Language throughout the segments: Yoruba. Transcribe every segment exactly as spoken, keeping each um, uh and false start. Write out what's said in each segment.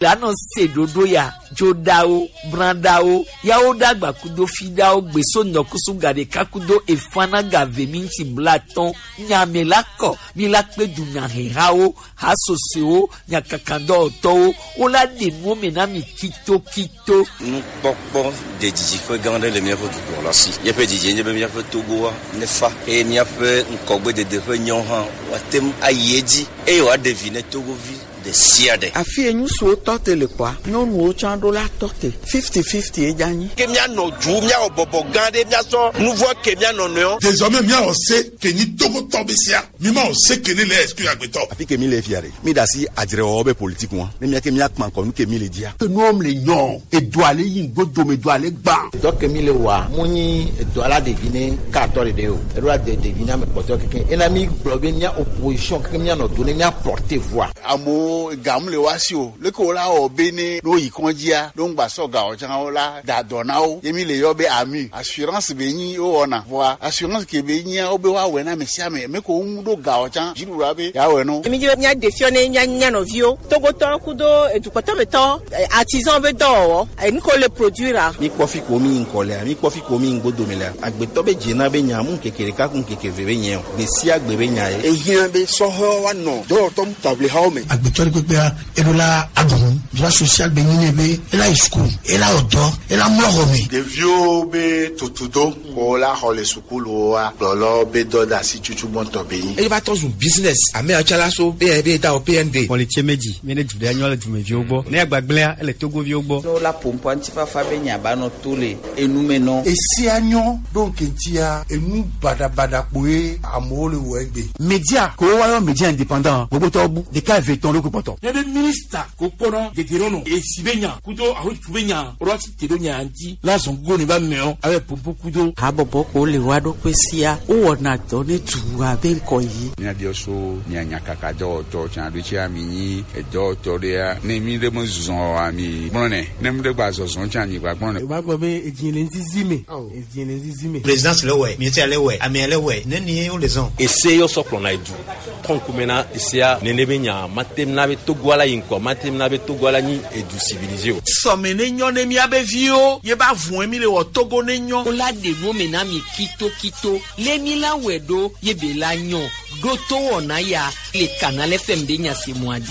lano se dodo ya jodao brandao yao dagba kudo fidao gbeso nyokusu gade kakudo efana gave minti blaton nyamela ko mila pedu nyahehao hasoseo nyakakando oto ola de mo menami kito kito pokpo de diji fo gande le mia fo ko la si ye pe diji ye be mia fo togo ne fa e mia fo nkogbe de de fo nyon han watem ayeji e wa devine togo vi de siade afi enyu so tote le kwa nyonu o chando la tote fifty fifty e jani ke mia no ju mia obobo gande mia so nouveau ke mia no no désormais mia on sait que ni togo tobesia mi ma on sait que ni le exclu agbeto afi ke mi le fiare mi da si adire obe politique wa ne mia ke mia kman ko nu ke mi le dia que nous homme le yon et doit aller yin godo me doit aller ba donc ke mi le wa muni doit la deviner quatorze de o e doit de deviner me poto ke en ami blobe nia opposition ke mia no donner mia porter voix amo gamle wasio le ko la obene no yikonjia don gba so ga o jan o la da donao yemi le yobe ami assurance be yin o ona voa assurance ke be yin o be wa we na mesia me me ko un do ga o jan jiru ra be ya we no yemi je nya defione nya nya no vio togo to kudo edukoto beto artisan be do e mi ko le produire mi kofi ko mi nkole mi kofi ko mi ngodo mele agbeto be jina be nya mu kekere ka kun kekeve be nya be si agbe be nya e yin be so ho wa no do to table how me agbeto pepea elola adon droit social beninebe ela school ela odo ela moromi de vieux be tutudo ko la hole sukulu wa lolo be do da si chuchu bonto be yin e va to un business ame achala so be be da o P N D pour les tiemeji mene du annual du me viogbo ne agbagblea ele togo viogbo no la pompo antifa fa be nya ba no tole enumeno e si anyo donc entia enu bada bada poe amole wegbe media ko wa yo media indépendant gbogbo to bu de ka veton lo ko poto le ministre ko kono de tirono e sibenya kudo aho tubenya orati tironya anti la zongo ni ba meo ave pompo kudo habobo ko le wado kwesia o wona to ne tuwa be ko yi ni adio so ni anyaka ka do to chan do chi ami ni e do to dia ne mi de mo zuzon ami brone ne mi de gba zozon chan ni gba brone ba gbo be ejinle nzizime ejinle nzizime présidence le we mi ti ale we ami ale we ne ni o le zon ese yo so plona idu tonkumena isia nenebenya matemna be togwala yinko matemna be togwala ni edu civilisé o somene nyon ne mi abevio ye ba vun mi le wo togo ne nyon ola de mo mena mi kito kito le mi la wedo ye be la nyon do to wona ya le canal F M de nya se moadi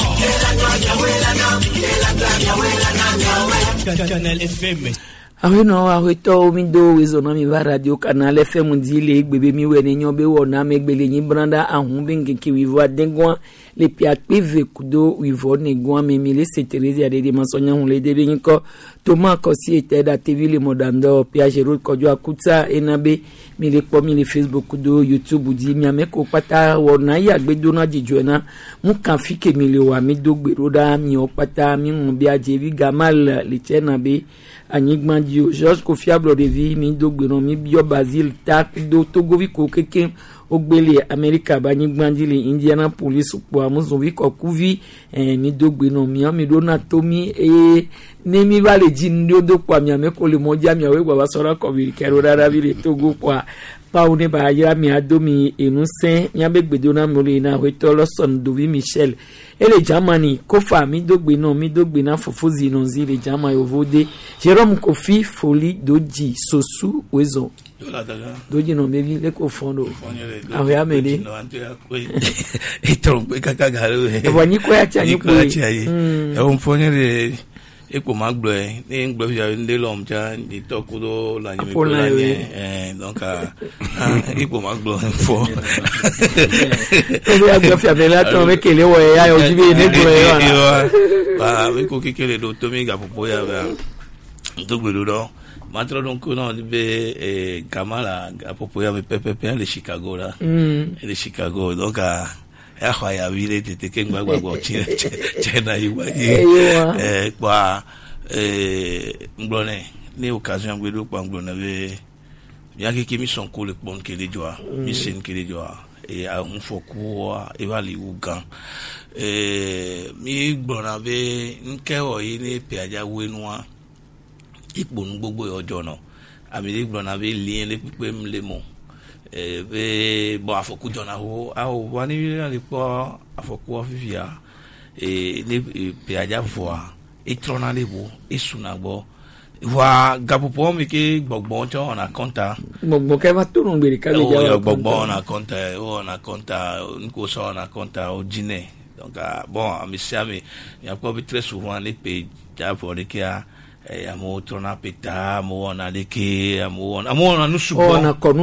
canal F M Awino awito omindo wezona mi va radio canal F M ndile gbebe mi we nenyo be wona megbele yin branda ahun bengi ki wivo adengwan le pia peve kudo wivo negwan memile seterezi ade de masonya hun le de yin ko toma ko si ete da T V le modando pia jero kojo akuta enabe mi le po mi le Facebook kudo YouTube di mi ameko pata wona ya gbedo na jijuena mu kan fike mi le wa mi dogbero da mi o pata mi hun bi ajevi gamal le chena be Anigman Dio Georges Kofiable de vie mi dogberon mi bio Basile tak do togovi ko keke ogbele America ba Anigman Dio Indianapolis po amuzovi ko kuvi eh mi dogberon mi mi do na tomi e ne mi vale jin do do kwa mi ameko le moja mi awe gba sora ko bi kero rara bi le togo kwa pa one ba ya mi adomi enunsen mi abegbedo na mo le na wetolo son dovi Michel ele Germany kofa mi dogbe no mi dogbe na fofozi no zile Germany ovode Jérôme Kofi Folie Doji Sosu Wezo Doji no mebi le ko fondo awe amele e trompe kakagaro e vani ko ya chani ko e on fonere e ko magbo e ni ngbo ya nde lom ja ni tokudo la ni mi la ni eh donc e ko magbo fo e ya gbo fia bela to me kele wo ya yo jibe ne ko ya ba we ko kekele do to mi ga popo ya ba to gbelo do matro donc non be e kamala ga popo ya me pepe le Chicago là le Chicago donc ya kwa ya vile tete kengwa gwa gwa china china iwa eh kwa eh nglone ni occasion ngwedo kwa nglone we yaki kimi son ko le pon kele joa mi sen kele joa e a un foku e vali ugan eh mi gbona be nkewo yi ni pe aja wenua ipo gbogbo ojo no ami gbona be lien le pipe mlemo eh be bo afoku jona ho a o wani le po afoku ofifia e ni pe aja fo et trona les beaux et sunabo wa gapopo mi ke gbogbo cho on a compta gbogbo ke va to ngbe ka le ja gbogbo on a compta on a compta nko so on a compta au dîner donc bon mi siami ya ko bi très souvent les pays ja pour les kia e amo trona peta mo on le ke amo on amo on nous subo on a connu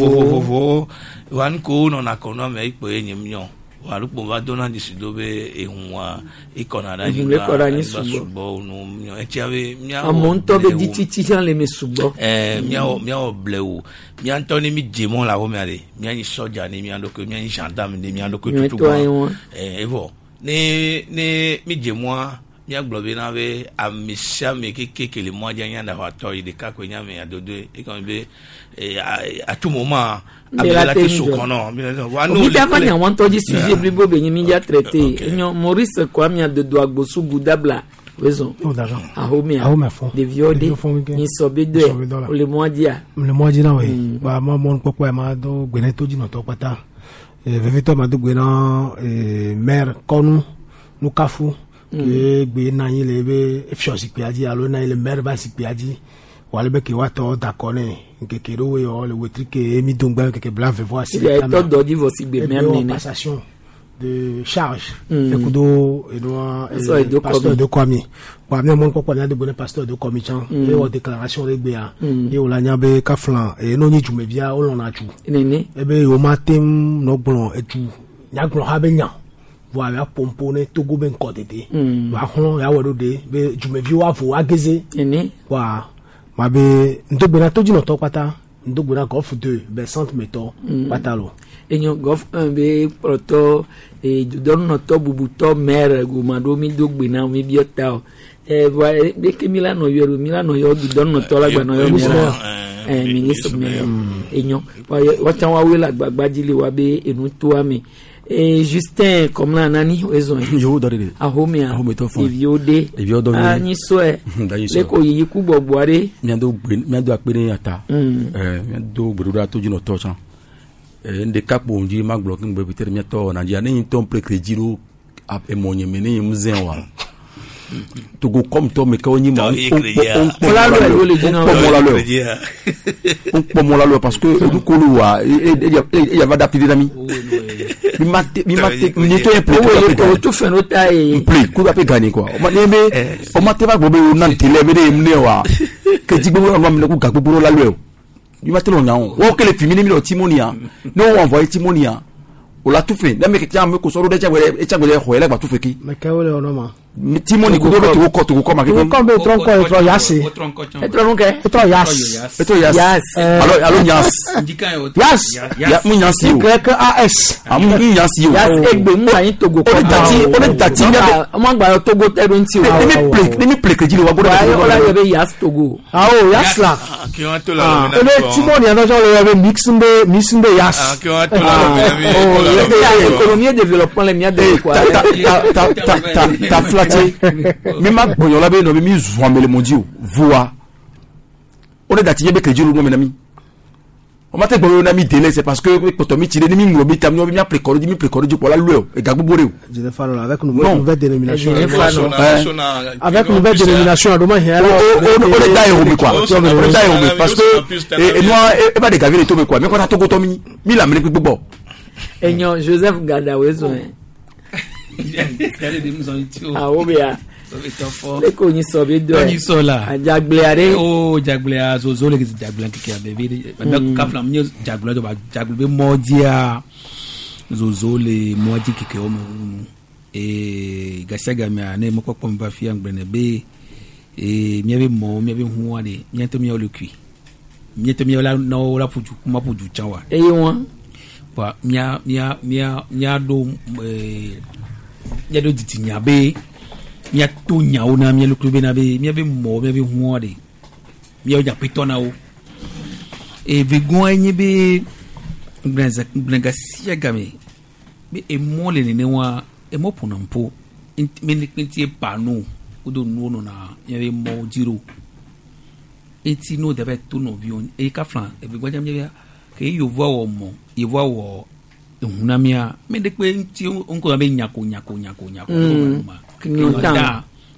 vo wan ko on a connu mais ko enyimyo wa lupo va dona disidobe e hunwa ikona na ni ba subo no myo e tiave mia amonto be dititi jan le mesubo eh mia mia obleu mia antoni mi jemon la wo mi ale mia ni soja ni mia loko mia ni gendarme ni mia loko tutu eh evo ne ne mi jemwa mia globe na be amisia me keke le moja nyanda wa toy de ka ko nyame adodo e kan be à tout moment abela te sokono wanu le ta fanya wan toji sujet bribo be nyimi ya traité nyo Maurice kwa mia de do agbosu gudabla raison a homia de viode ni sobe de le modia le modia we ba mo mon popo ma do gbene toji no to pata e vevito ma do gbena e mer konu nukafu ke gbe na yin le be efiosi pe aji alo na ile mer ba si pe aji wale be ke wato da kone keke ro yo le wetri ke mi dongba keke blanc ve voir si il y a tout dodi vosi be même ni passation de charge e kudo e no pasteur de Kwami wa mi mon papa na de bon pasteur de Kwami chan e o déclaration de gbe a e o la nya be ka flan e no ni jume bia o lo na chu nene e be o matem no gbon e tu nya gbon ha be nya voilà pompone togo ben kodede wa hon ya wodo de be jume bi wa fo ageze nene wa ma be ndogbena toji no to pata ndogbena golf deux be cent meto patalo enyo golf un be proto e don no to bubuto mer gumado mi dogbena mi biota e va be ke milano yero milano yo don no to la gba no yo mer eh ministre mer enyo wa tan wa we la gbagbaji wa be enu to ami et Justin comme là nani raison yo dorede a homia e viode e viode ani soe le ko yi ku boboare mi ando mi ando apere ata eh mi ando gboro to jino to chan eh nde kapo nji ma blocking be bitere mi to na dia ni ton precrediro ap e monye meni muzen wa to go comme to me ko ni ma on la lo le dina on po mo la lo parce que du ko lo wa e ya va d'appeler d'ami mi mate mi mate ni to e pour to fe no tai play ku ba pe gani quoi o ma ne me o ma te ba gbo be na tele be de mne wa ke ti gbo ma me ku ga gbo la lo mi mate lo nyawo wo ke le fimini mi lo timonia no on voit timonia o la tout fait na me ke ti am ko so ro de chagwe e chagwe ho ele gba tout fait ki me ka wo le ono ma timoni ko do to ko to ko ma ke ko be tronco e tro yasi e tro nunca e tro yas e tro yas alo alo yas yas ya mu yas yo que as am mu yas yo yas egbe mu ayin togo ko dati o le dati o ma gba togo teru nti o let me play let me play ke jiro wa bodo o la yo be yas togo ah oh yas la ki on to la e be timoni ando so le be mixing be mixing be yas ah ki on to la be oh l'économie développement les mia de quoi ta ta ta ta mi ma bonyo la be no mi zo amele mondio voa o le dati ye be kejiru no menami o ma te gbo na mi dele c'est parce que poto mi tire ni mi ngro mi tam no mi a précor di mi précor di pour la lue e gagbo bore o je vais faire avec une nouvelle dénomination avec une nouvelle plus, dénomination demain hier o le dai o mi quoi o le dai o mi parce que et moi e ba de gaver to me quoi mais quand to go to mi mi la mele gbogbo enyo Joseph Gadawezo ah obia le ko ni so be do ni so la ajagbeare o jagbea zo zo le ki jagbea ki be be ba ka flam ni jagbea do ba jagbea be modia zo zo le moji ki ke o mu e gasaga me ane mo ko pom ba fi angbene be e mi be mo mi be hu wa de mi to mi o le kui mi to mi o la no la puju kuma puju chawa e won pa mia mia mia mia do eh ya do ditinya be mia to nya ona mia lu be na be mia be mo mia be hu ade mia o ja pitona o e be gon anyi be brenza brenga sia game be e mo le ne wa e mo ponampo me ni kwenti e pa no o do no no na mia be mo jiro eti no de be to no vion e ka flan e be gwa mia ke yo vo mo i vo wo hunamia me de pe nti onko be nyako nyako nyako nyako ma kinota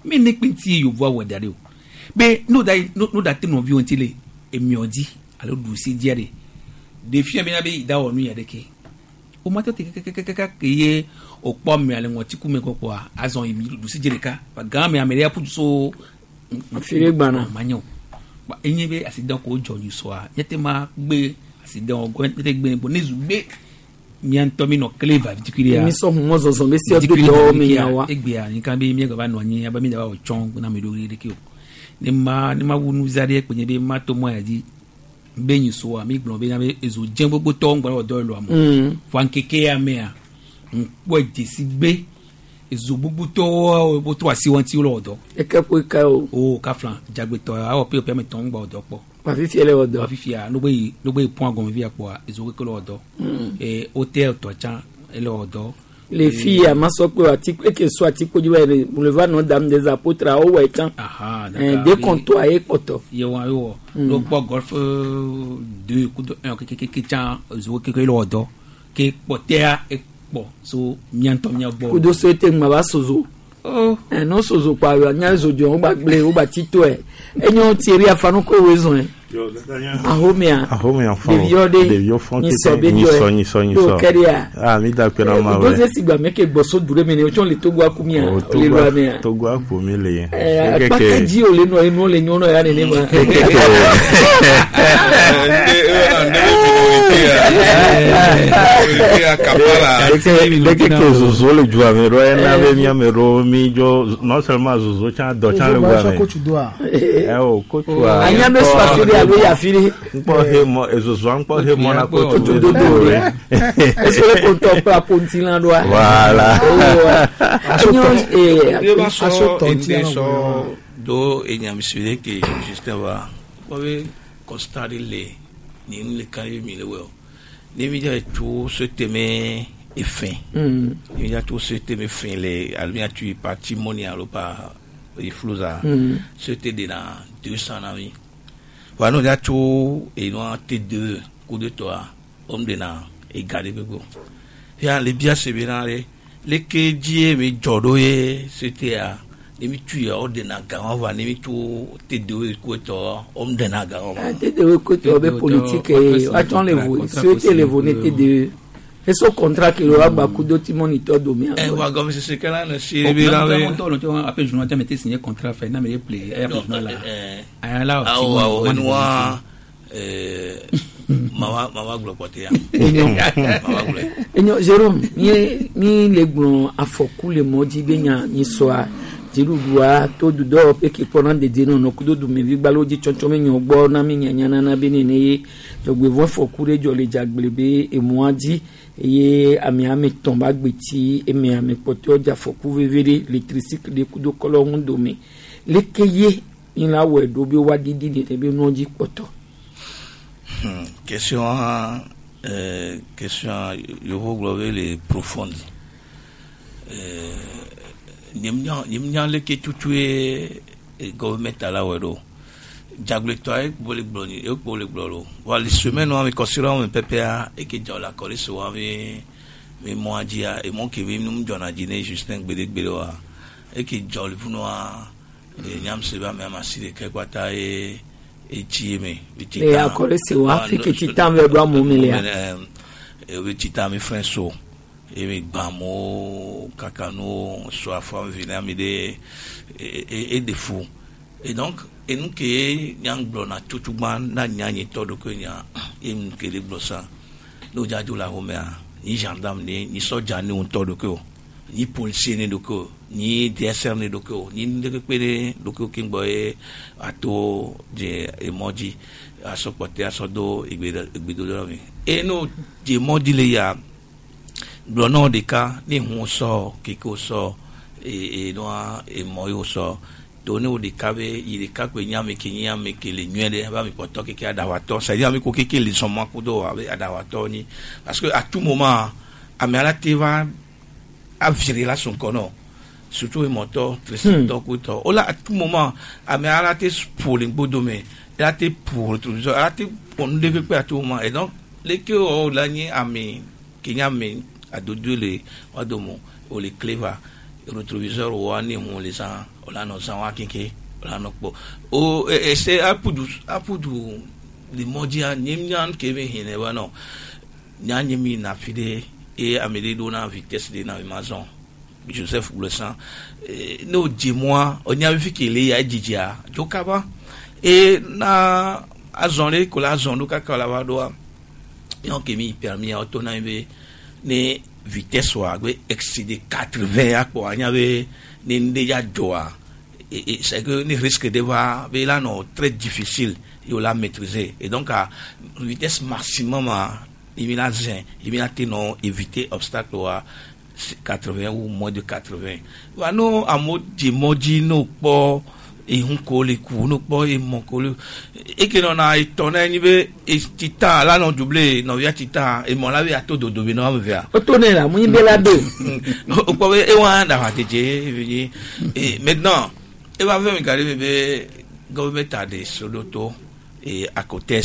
mi ne pinti yo vo wa dare o be no da no da te no vi on tile emi odi alo du si diare de fi mi na be da onu ya de ke o ma te ke ke ke ke ye o po mi ale won ti ku me ko po azon emi du si diare ka ba ga me ameria pu so afire gbana manyo ba enye be asidan ko jo you so a yete ma gbe asidan ogo yete gbe bo nezu gbe mi anto mi no clever particulier mi so mo zo zo be si o do mi ya wa egbe a ni kan be mi ga ba no yin aba mi da ba o chon na mi do ri de ki o ni ma ni ma wunu zari pe ni be ma to mo ya di be yin so a mi gbon be na be ezo jen gbogbo to ngba odo lo amo fo an keke ya me a npo je si gbe ezo gbogbo to bo to asi won ti lo odo e ke po ka o o ka flan jagbe to a o pe o pe mi to ngba odo po pa fi fi ele odo pa fi fi a no be no be point agon vi apo a ezo ke lo odo e hotel to chan ele odo les filles à ma soeur ati que soit ati ko jiwe boulevard Notre Dame des Apôtres a o etan aha de comptoir e poto ye wa yo lo po golf deux coup de un que que que chan ezo ke lo odo ke potea e po so mianto mia bo ku do so ete ma ba sozo oh eh no sozo pa yo nya zo jo o ba gble o ba tito e enyo ti ri afanu ko wezon e ahomia ahomia fo de yo fon ki ni so ni so ni so ah mi da pe na ma we do se sigba me ke gboso dure me ni o chon le togo akumia o le lo amia togo akumi le eh pa ke ji o le no enu le nyono ya ne ma de que que zozo le jua me ro na be mi amero mi jo non seulement zozo cha do cha le gwa me eh o coach wa anya me so afiri alo ya afiri npo he mo ezozo npo he mo na coach do do do eso le konto pa pontilan do voilà anyo eh aso tonti so do enyam sire ke juste wa ko be constater le ni le kay mi le wo ni mi ja tu se teme et fin ni ja tu se teme fin le almia tu patrimonial pa e flouza c'était de na deux cents amis voilà nous ja tu et nous t deux coup de toi homme de na et garder bego ya les biens c'est bien les que die mi jodo ye c'était à ni mi tu ya ordena gawa va ni mi tu t deux coup to homme de na gawa t deux coup to be politique et attends les vous c'était les vous n'était de et ce contrat que le ba kudo ti monitor do mi eh wa gomi se que là si bi là le monto le to appel journal tu mettais signé contrat fait na me play eh journal là ah là ah wa wa eh mama mama glo pote ya mama glo enyo Jérôme mi mi le gbon afoku le moji be nya ni so a jiruwa to du do pe ki poran de de no kudo du mi vi gbaloji choncho me nyo gbo na mi nya na na be ni ni jogbe vo foku re jo le jagblebe e moadi eye ami ami tomba gbeti emi ami pote oja foku vevere le tricycle de kudo kolo hundo mi le keye in la we do bi wa didi de te be no ji poto question euh question yo ho globe les profonde euh nimnya nimnya le ke tutué government ala wero jagle toy bole bloni e bole blolo wali semaine no mi considérons un P P A et que dans la colle so ave mi mo dia e mon ke vi num jona dine Justin gbede gbede wa e que jol funoa e nyam se ba me amasire ke kwata e e chieme bitita e akole se wa fi ke titan ve do mo melia e bitita mi frenso e mi bamo kakano so afam vinami de et des fous et donc et nous qui nyang blona tutugman na nyanye todo ko nya im ke le blosa no jaju la homea ni gendarme ni ni soja ni un todo ko ni policier ni doko ni D S R ni doko ni de pere doko king boy ato je emoji aso pote aso do igbe igbe do lo mi e no je emoji le ya blona de ka ni hu so kiko so e e no e moyo so donné au décavé il est cap nyame ki nyame ki le nyele ba mi poto ki adawato ça dit ami ko ki li somo kudo avec adawato ni parce que à tout moment amela tiva a virer la son kono surtout le moto très to kuto ola à tout moment amela te pour le bodome elle a te pour tout ça elle a te on devait pas à tout moment et donc les que on la ni ami ki nyame a dodo le wadomo o le clever rétroviseur wa ni mo le san ola no san wa kinke ola no po o e se apudu apudu le modia nyemnyan kebe hine wa no nyanye mi na fide e amede do na vitesse de na maison Joseph Blessan no dis-moi on y a vu qu'il y a dijia jokaba et na azonle ko la zone ka ka la wa do yon ke mi permis autonome ne vitesse wa go excéder quatre-vingts à quoi y avait ne déjà joa et c'est que ne risque de voir mais là non très difficile il la maîtriser et donc à vitesse maximum il a zin il a non éviter obstacle wa quatre-vingts ou moins de quatre-vingts wa no amo di moji no po e hun ko le ku no po e mon ko le e que non a étonné ni be e tita là non doublé non via tita e mon la via to do do bi no via o to ne la mu be la do o ko e wa da fa teje et maintenant e va faire me garder be government a des sodoto et à côté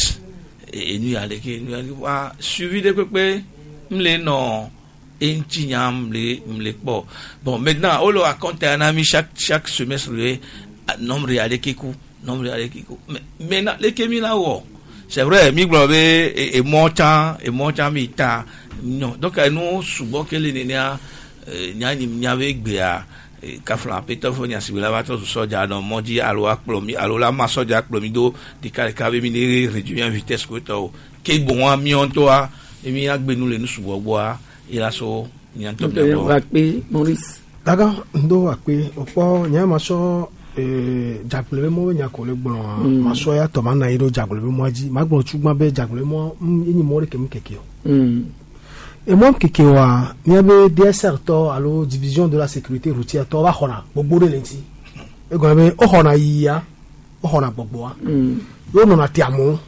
et nous aller que nous aller voir suivi de pepe m'le non et tinyam le m'le bon bon maintenant on le raconte un ami chaque chaque semestre le nombre aller kiku nombre aller kiku maintenant les kemi là wo c'est vrai mi globe et montant et montant mi ta non donc nous souvent que les nénia nya ni nya avec bia kafla peto fo nya sibila ba to soja no moji alo akplomi alo la ma soja akplomi do di ka ka be mi ni réduire en vitesse ko to ke bon ami on to a e mi agbe nu le nu subo bo a il a so nya to be bo akpe Maurice daga ndo akpe opo nya ma so eh jagbele mo nya ko le gbon ma so ya to ma na iro jagbele mo aji ma gbon chugba be jagbele mo yin mo re kem keke mm et moi keke wa ni abe D S R to alo division de la sécurité routière to ba khona gbogbo re lenti e go be o khona yiya o khona gbogbo wa mm yo no na tiamo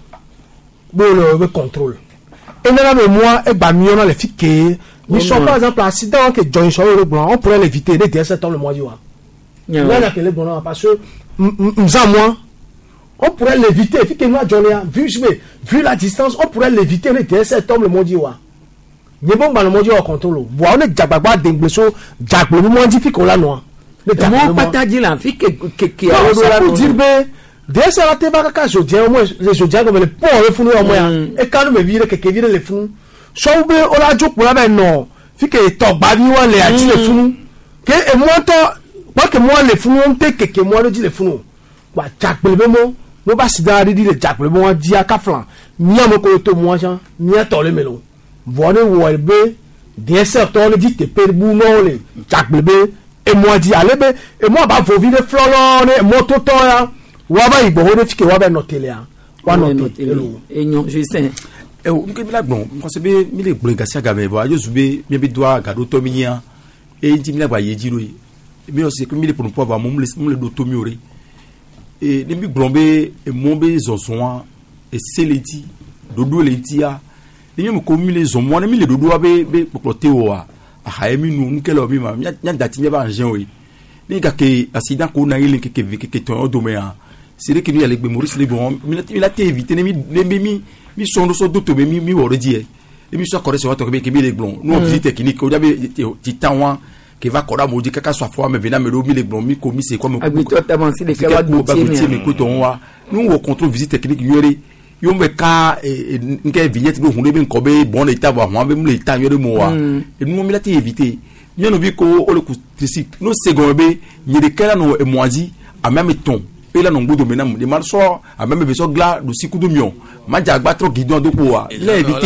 bo le be contrôle et na be moi e ba mi ona le fike ni so par exemple accident que John Shaw le blanc on pourrait l'éviter les D S R to le mois di wa là na que le blanc parce que m'za moi on pourrait l'éviter fike nous John vu vu la distance on pourrait l'éviter les D S R to le mois di wa ni bon ba le moji o contrôle bo on est jagbagba dengbeso jagbo mo di fi ko la no le mo pataji la fi ke ke ke o do la dire be de ça la te ba ka jo je mo les jo jago le po le funu o mo ya e ka no me vire ke ke vire le funu so be o la jo po la be no fi ke to gba bi won le ati le funu ke e mo to pa ke mo le funu on te ke ke mo le di le funu ba jagbo be mo mo ba si da ri di le jagbo mo di aka flan mi am ko to mo jan mi to le melo voile wolbe des secteurs dit te perbu non le jagbebe et moi dit allez be et moi ba vo vide flolo ne moto to ya wa ba igbo ho de fike wa ba noter ya wa noter et non je sais e o nke bila gbon ko se be mi le gbon gasi aga me bo ajo sube mi be doa gado to mi yan e ji mi la ba ye jiro e mi o se ko mi le pour pouvoir mo le mo le do to mi ore e ni mi gbon be e mo be zozon e seleti dodo leti ya ni mi ko mi le zo mo ni mi le dodo be be poplote o a ha mi nu nkele o mi ma nya dati nya ba njen o ni ga ke accident ko na ile ke ke ke ke to do me a c'est que ni ale gbe Maurice le bon mi la te éviter ni mi mi mi sondo so do to me mi mi woro di e mi so correct so to ke ke mi le blon nous visite technique o jabe ti tanwa ke va koda mo di kaka so afo me vena me do mi le blon mi ko mi c'est quoi me ko totalement si le ke wa do ti mi ko to wa nous on contrôle visite technique yore yo me ka nke vignette bo hunde be nko be bon état bo ho be mu l'état yore mo wa et nous mi la te éviter ni no bi ko o le ku tricycle no second be ni de kala no e moisi a même ton et là non bodo menam de mal so a même be so gla do siku do mion ma jagba tro gidon do po wa la éviter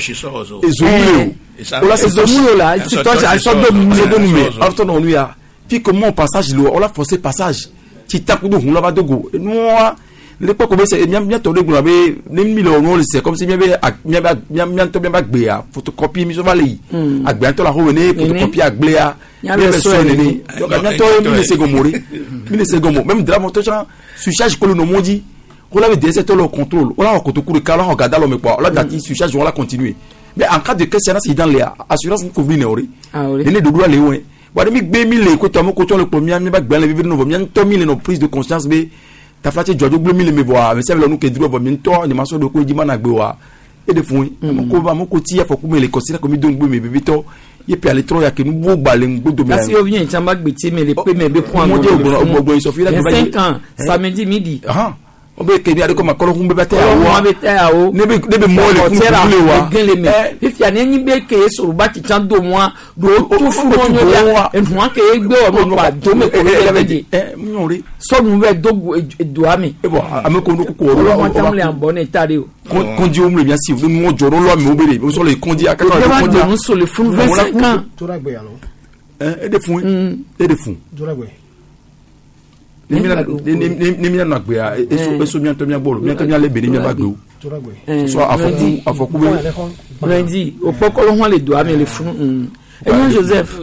et zomulo o la zomulo la ti to ja so do mi do mi after no nu ya fi comment passage lo o la forcer passage ti taku do hun la ba dogo nous le pas comme c'est bien bien tourné pour avoir les millions c'est comme si bien bien bien bien to bien bagbe ya photocopie mi so vale a gbe to la ho ne photocopie a gbe ya bien so ne ni donc bien to mi se gomori mi se gomo même de la moto cha surcharge ko no moji ko la be c'est le contrôle on la ko to kuru kala on regarde lo me quoi on la dati surcharge on la continuer mais en cas de question c'est dans les assurance ni couvrir ne ori ne do do le won wa mi gbe mi le ko to mo ko to le premier mi ba gbe le vivre no mi to mi le no prise de conscience be ta flatte jojo gbomi le me voir mais c'est le nous que droit bon minto ni maso do ko jima na gbe wa e de fun mo ko ba mo ko ti e foku me le consider comme don gbe me bebe to et puis aller trop ya que nous beau baleng go de là si on vient chamba gbiti mais les premiers be point mo je ogbo ogbo so fi la cinq ans samedi midi ah o be ke bi ade ko ma kolo humbe bata ya o be ta ya o ne be ne be mo le fun le wa gen le me if ya ne nyi be ke so ba ti chan do mo do to fu mo nyo ya en fu ke gbe o mo pa do me ko le be eh mo ri so mu be do do ami e bo ame ko no ko o lo mo tam le ambon e tare o konji o mo bien si mo joro lo mi o bere o so le konji akaka o konji mo so le fun vingt-cinq ans to ra gbe ya lo eh e de fun e de fun to ra gbe ni mi na gbe a eso eso mi anto mi agboro mi anto mi ale be ni mi ba gbe o so afoku afoku be lundi o pokolo ho le do ami le fun e Joseph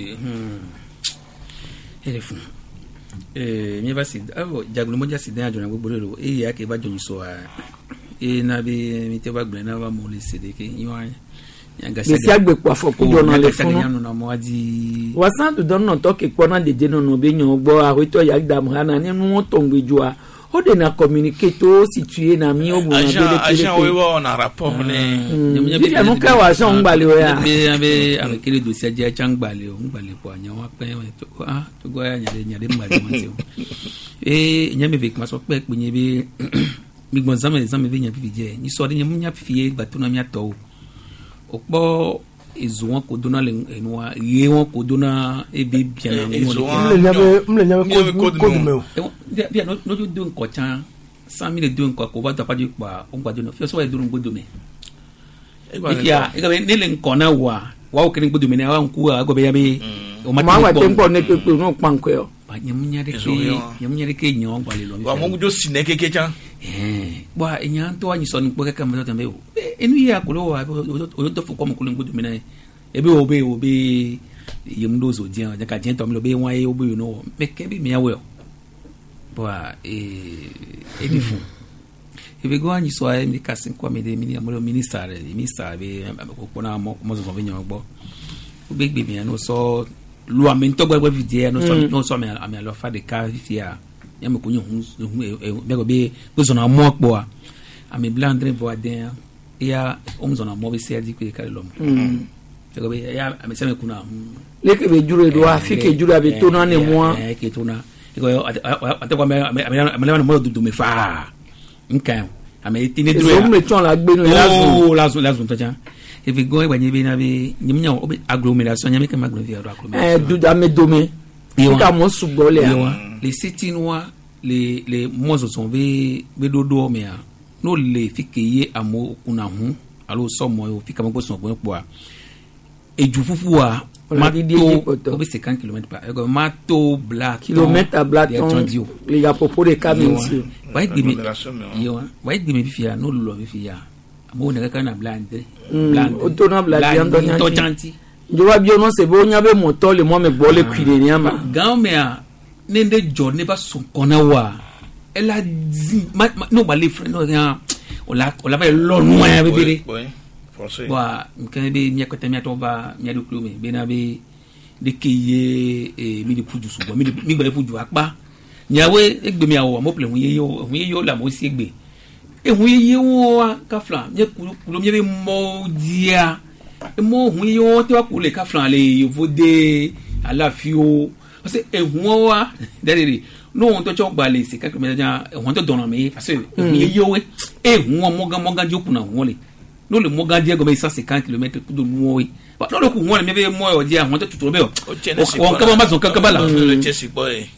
ele fun eh mi va si avo jagulo moja si dan ajona gbogbo lo e ya ke ba joni so a e na be mi te ba gbe na ba mo le sede ke yiwan Mesi agbe kwa foku dona le funu. Wasan to don no toke kona de de no no be nyon gbo arito yagda mhana ni nu tongbe jua. O de na communiquer to situé na mi ogun na bele kele. Agent we wa na rapport ne. Bi fa no ka wa agent ngbale o ya. Be be avec le dossier dia changbale o ngbale kwa nya wa pe to ah to go ya nyade nyade ngbale mo ti o. Eh nyame vek ma so pe pe nye be mi gbon zame zame ve nya fi je. Ni so de nya nya fi ba to na mi ato. Okpo ezuwon ko dona le enwa ye won ko dona e be bien na mo le nyabe mo le nyabe ko ko me o bien no no do nko chan cent mille do nko ko ba da pa ju pa o gba do no fi so e do ngo do me ikia e ga be ne le nko na wa wa o kini ngo do me na wa nku a go be ya be o ma wa te nko ne pe pe no pa nko yo ba nyamunya de ke nyamunya de ke nyon gba le lo wa mo jo sine keke chan eh ba enya to anyi so npo kaka mo to me o enu ya ko lo wa o to fo ko mo ko ngo do me na e be o be o be yemdo zo dia ja ka jento me lo be wan e o be no me ke bi me ya we ba eh e bi fu e be go anyi so ai mi kasin kwa me de mini amolo minister minister be ko na mo mo zo be nyon gbo o be gbe mi no so lo amento gbo video no so no so me am lo fa de ka fia ya me ko nyu hu be go be go zo na mo po a am blandre voaden ya o zo na mo be se adi ko e ka lo mm be go be ya am se me kuna le ke be juro do afike juro be to na ne mo e ke to na e go ate ko me me mo do me fa nkan am e tini do so me ton la gbe no la zo la zo la zo to ja e be go e ba ni be na be nyimnya o be agglomération nyame ke agglomération eh do da me do me e ka mo sugbo le les Sétinois, les les mozo sont ve ve dodo me a no le fikeye amo kuna hu alo so mo yo fika mo so mo po a eju fufu a ma to o be cinquante kilomètres par heure ma to black kilomètre black les gars propos de camions wa gbe mi yo wa gbe mi fia no lo mi fia amo ne ka na blande blande o to na blande to janti jowa bi ono se bo nya be moto le mo me gbo le kwire ni ama gan me a nende jo ne ba so kona wa ela no ba le friend no ya ola ola ba lo no ya be bere wa nkan be mi akota mi atoba mi adu klo me be na be de kiye e mi de puju so mi mi gba puju apa nyawe egbe mi awo mo ple hu ye yo hu ye yo la mo si egbe e hu ye yo wa ka flan ye kulo mi be mo dia e mo hu ye yo te wa kule ka flan le yo vode alafio parce que e hu wa derere no on to cho gba le se ka me ja e hu to dona me parce que hu ye yo e hu mo ga mo ga joku na hu le no le mo ga dia go be cent cinquante kilomètres ku do mo we ba no le ku hu le me be mo yo dia hu to tuturo be o o ka ma zo ka ka bala le chesi boy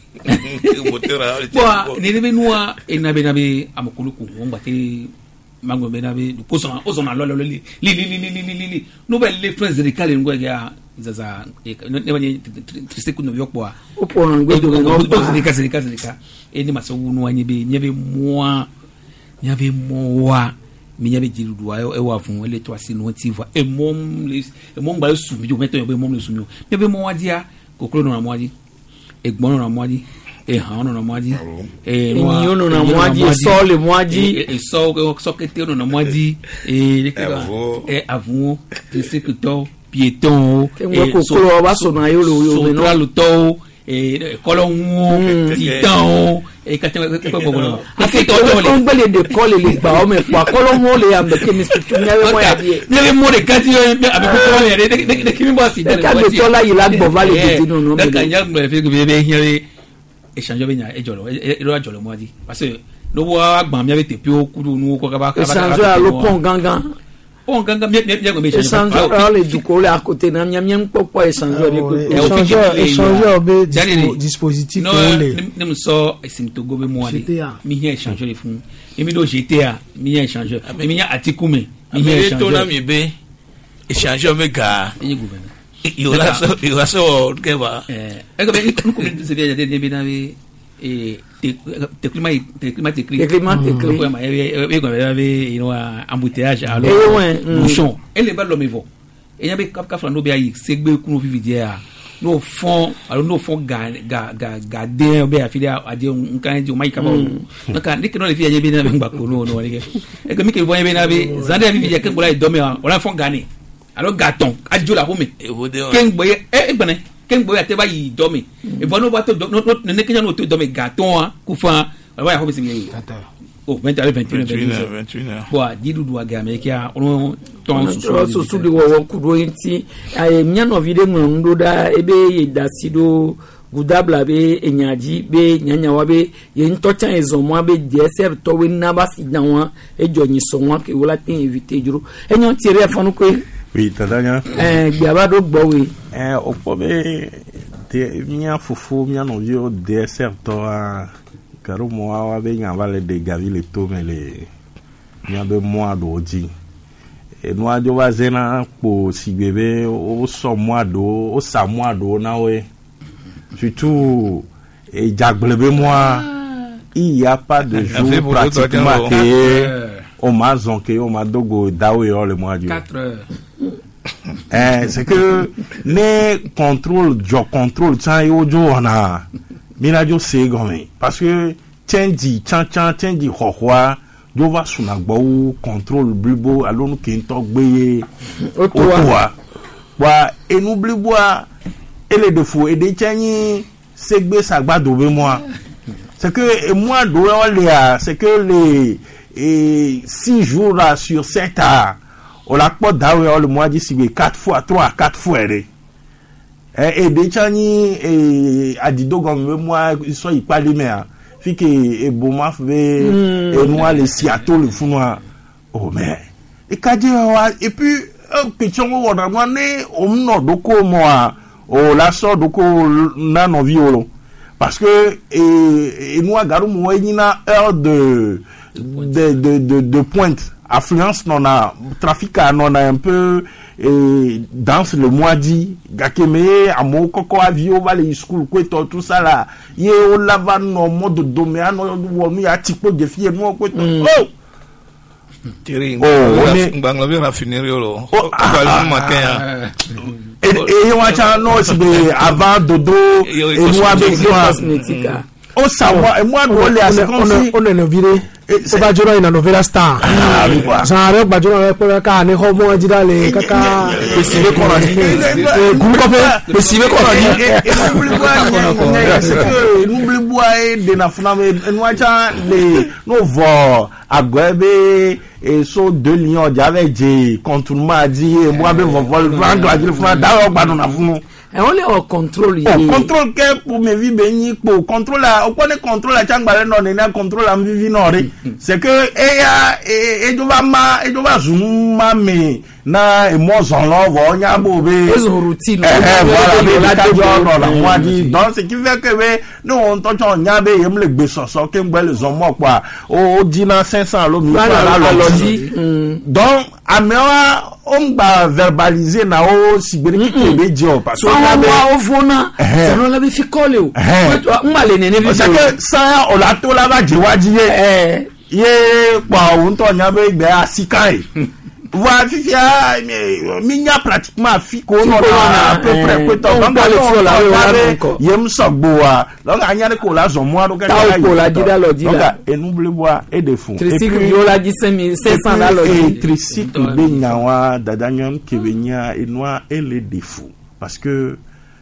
wa ni le benua e na be na be amakulu ku hu ngba te mango be na be ko so o so na lo lo li li li li li li no be le friends de kale ngwa ya zaza ne ba ni triste ku no yokpo a o po no ngwe do no o de ka se ka se ka e ni maso wunu anyi be nyabe moa nyabe moa mi nyabe jirudu ayo e wa fun ele to asi no ti va e mom le e mom gba su mi jo meto be mom le su mi o nyabe moa dia kokoro no na moa di egbon no na moa di e han no na moa di e no no na moa di so le moa di e so so kete no na moa di e e avun de secteur piéton e kokoro ba so na yo lo yo no lo to et colon titan et catégoriquement afin que on peut les décoller les bas mais quoi colon les am que me structure n'avait moyen il y avait mot de quatre avec colon de de qui me voit si de là il a bon valé non non donc il y a me fait que bébé il y échange bien et jolo et le jolo moi dit parce que no wa gba mi avec pio kudu nu ko ka ba ka échange à le pont gangan pont gangan mi mi ko me échange à le du ko à côté na mi mi popo échange échange échange au dispositif no ne me so simto go be moi mi hi échange le fun mi do G T A mi hi échange mi hi atikume mi hi échange to na mi be échange me ga ni gouverneur il va so il va so que va eh e ko be ku ku se via de de na be et te climat te climat te climat te climat ma e ko be you know embouteillage alors bouchon et les balles l'homme et y a be cap cap no be ayi segbe ku no vivi dia no fond alors no fond ga ga ga ga de be afili a de un kan di o mai ka ba no kan dik no le fi be na be ngba ko no no le e ko mi ke voye be na be zande vivi dia ke bola dormir on la fond gagner alors gâton adjo la home ken boye e bene ken boye te ba yi dormir e vono ba to no no ne kenya no to dormir gâton a ku fa ba ya home se mi oh vingt heures vingt et une heures bon didu do aga me kia on ton so so de wo ku do nti ay nya no vide ndo da ebe ye dasido gudabla be enyaji be nyanya wa be ye ntocha ezomo be dsr to we na ba si danwa e jonyi so won ke wala tin inviter juro enyo tire fonu ko oui tadanya eh biaba do gbo we eh opo be te mia fufu mia no yo dsr to a karo mo awa be nya vale de gavi le to me le nya be mo ado ji e no ajo wa zena po si bebe o so mo ado o sa mo ado na we surtout et jaglebe moi il y a pas de jour pratiquement que on m'a zonké on m'a dogo dawe le mois du quatre heures eh c'est que les contrôle jo contrôle ça yo jo ona mina jo se gomi parce que tiendi chan chan tiendi hohwa jo va suna gbo contrôle blibo alonu kinto gbeye otowa wa enubli boa et les défauts et des tchani segbe sagbado be moi c'est que moi doit c'est que les et six jours là, sur sept à on la porte d'ailleurs le mois d'ici quatre fois trois quatre fois et et des tchani et adido comme moi ils sont y pas les mer fi que et boma fait et moi les siato le fou noir oh mais et kadje et puis un petit on a demandé on no doko moi oh la sort doko na no violo parce que et et nous garou mo yina heure de de de de, de pointe affluence non a trafic non a un peu et dans le mois dit gakeme amo koko avio va les school quoi tout ça là ye o lava no mode doméano wo mi a tipo de fie mo quoi oh tiri ngba ngba raffinerie lo va le matin et et on a no si de avant dodo et nous avec cosmétique o savoir et moi on les a on est viré o ba joro ina novela star ça re ba joro pe ka ni ho mo jida le kaka e sibe ko na e gumi ko pe e sibe ko na ni e n'oublie bois et de na funa me nous a les no vo agwebe et so deux lions j'avais dit contournement dit et moi be vo vol vendre la funa da o gba na funu et on les au contrôle oh contrôle que pour me vie beni pour contrôle on connaît contrôle la changba non na contrôle am vivi non c'est que e ya e do ba ma e do ba zuma me na e mo zon lo vo nya bo be e zo routine eh voilà la de jo la moi dit donc ce qui fait que we nous on to cho nya be yem le gbe so so ke ngbe le zo mo kwa o di na cinq cents lo mi la lo di donc amewa on va verbaliser na o sibiri ki be jo parce que wa o fona ça no la be fi kole o on va le nene vi c'est que ça on la to la ba je wa di eh ye pa on to nya be gbe asikai wa fifia mi nya pratiquement fi ko no na à peu près ko to on va le fo la yem sogbo wa donc anya ko la zo mo ado ka ko la di da lo di la et n'oublie bois et de fond et puis yo la di cinq mille cinq cents dollars et tricycle be nyawa dadanyon ke be nya et noir et les défauts parce que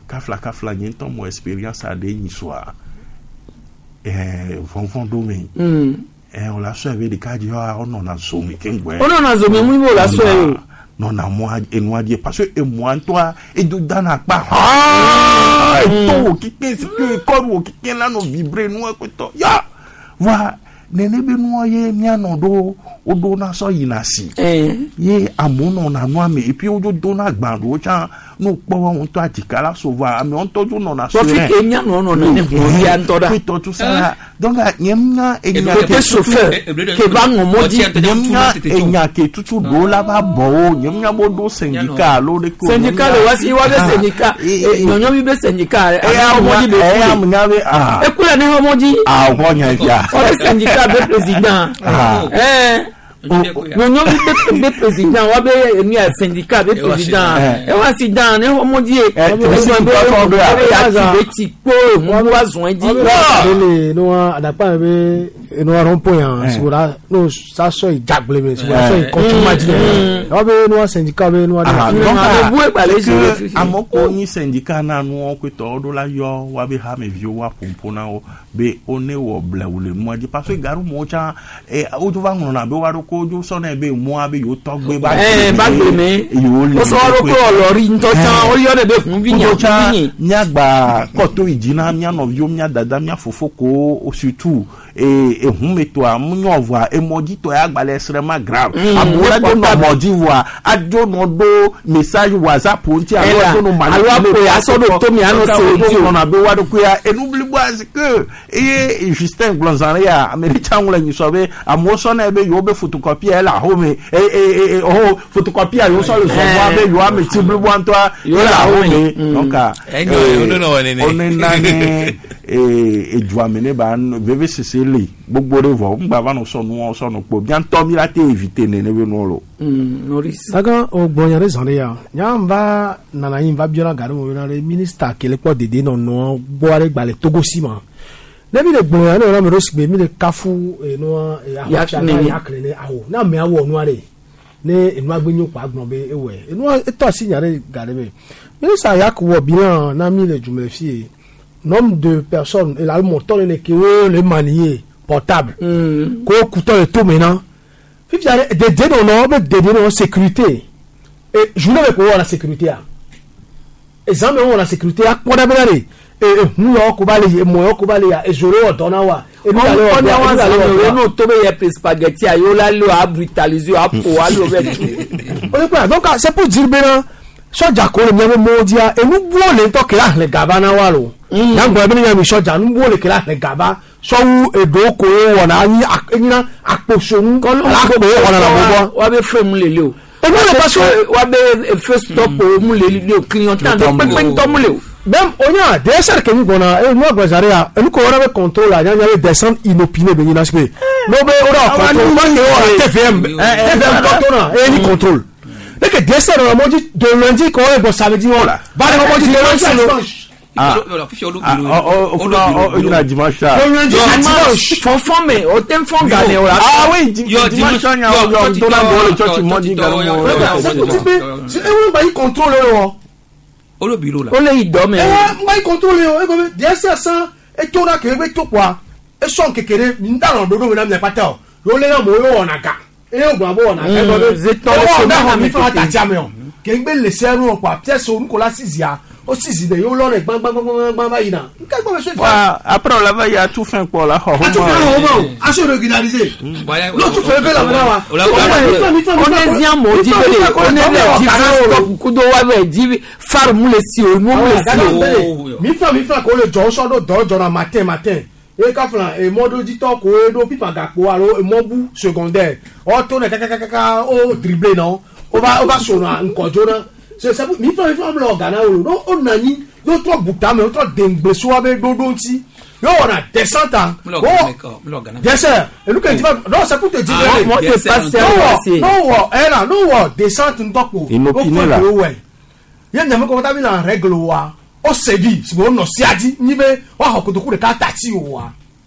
kafla kafla nyi ton mo expérience a de nyi soa eh von von domaine mm eh on la so avec des cas on on a zoomé kengwe on a zoomé mu mo la so yo non na moi et moi dire parce que et moi toi et do dana pa ah to ki ke que corps ki ke la no vibrer no ko to ya wa nene be no ye mia no do o do na so yinasi eh ye amono na no ame et puis o do do na gbando cha no po won to atikala so va ame on to do no na so so fi ke mia no no na ne ya ntoda to to sa donc nyemna e nya ke chauffeur ke va ngomodi nyemna e nya ke tutu do la ba bo nyemna bo do syndicat lo de ko syndicat le wasi wa be syndicat nyonyo bi be syndicat e amodi be e amnya be ah e kula ne homodi ah ho nya ya o syndicat be président eh nyonyo bi be président wa be ni syndicat be président e wa si dan ne homodi e ti po mo wa zon di le no adapa be no rompo yan sura no sa so ijagbele me sura so ikotumaji o be no syndicat be no ada no bu e pale je amoko ni syndicat na no ko to do la yo wa be ha me vio wa pompo na o be one wo blawule mo di parce que garu mo cha e o to va ngona na be wa ro ko jo so na be mo abi yo to gbe ba eh ba gbe me o so ro ko lori nto chan o yo de be fun bi nya bi nya gba ko to ijina mia no vio mia dada mia fofoko o surtout e e humeto a munyo voa e modito ya gbale extrêmement grave amura do no modi voa ajo no do message WhatsApp onti alo do no mali alo ya so do to mi ano se di na be wa do ko ya e n'oublie pas que e Justin Glonzaria american wala ni so be amoso na be yo be photocopie la home e e oh photocopie yo so le so wa be yo am ti blue one to yo la home donc enyo no no ne ne e e joamene ba veve cc li gbogbo revo ngba ba no so no so no po bien to mi la te éviter ne ne be no lo mm Maurice daga o gbonya re zone ya nyamba nana yin va biola garu mo na re minister kele po dede no no boare gbale Togo sima le mi le gbonya no na me rosgbe mi le kafu e no ya cha na ya krele awo na me awo no are ne enu agbenyo pa agbon be ewe enu e to si nyare gare be minister yakwo bilan na mi le jumle fie nombre de personnes et là le montant ne que le manier portable ko couteau et tout maintenant fi jare de de non non de de non sécurité et je ne veux pas la sécurité a exemple on la sécurité a quoi d'abord et nous on ko ba le mo ko ba le ya e joro odona wa e mi ale o o no to be ye spaghetti ayo la lo a brutaliser a po a lo be on quoi donc c'est pour dire bien soja ko le mo mo dia e nu bu le to kira le gabana wa lo ya ngbo bi ni mi soja nu bu le kira le gaba so wu edo ko wo na yi akina aposo nu ko la ko be wo na la bobo wa be frame le le o e mo le paso wa be first stop o mu le le o client tan de pe pe to mu le o même onya de ser ke ni gona e nu agbazare a e nu ko ora be control a nya nya descend inopiné be ni na spe no be ora control ma ke o T V M T V M control e ni control et que des serres on dit de lundi qu'on est bon samedi voilà va on dit de lundi ah oh oh oh il a dimanche dimanche font former au thème font gagner ah oui dimanche on a on donne le church modi galo c'est eux ba y contrôle là au le bureau là on les dorme eh ba y contrôle et comme des serres ça et tout là que be to quoi et son kekere ndalo dodo na me pata yo le na mo yo onaka e o gba bo na ke do zeto le so na mi fa ta jame o ke ngbe le seru o pa pie so nko la sizia o sizi de yo lo re gbang gbang gbang gbang ba ina nke gbo so fa après on la ya tout fin pour la ho a tout fin ho mo a so régulariser lo tout fait la wa on est bien mo di bele on est le di ku do wa be di far mu le si o mu le si o mi fa mi fa ko le jo so do do jo na matin matin e ka flan e modo di to ko e do pipa gapo aro e mobu secondaire o to na kaka kaka o dribbler non o va o va sona nkojo na c'est ça mi fa mi fa blo gana o no o nani yo to buta me o to dengbe so abe do do ti yo na descente o descente e lu ke ti no ça pour te dire moi te passer no wo era no wo descente ndoko o finela ye nyame ko ta bi na règle wa o sevi si bo no siaji ni be wa hokotoku de ka tati o wa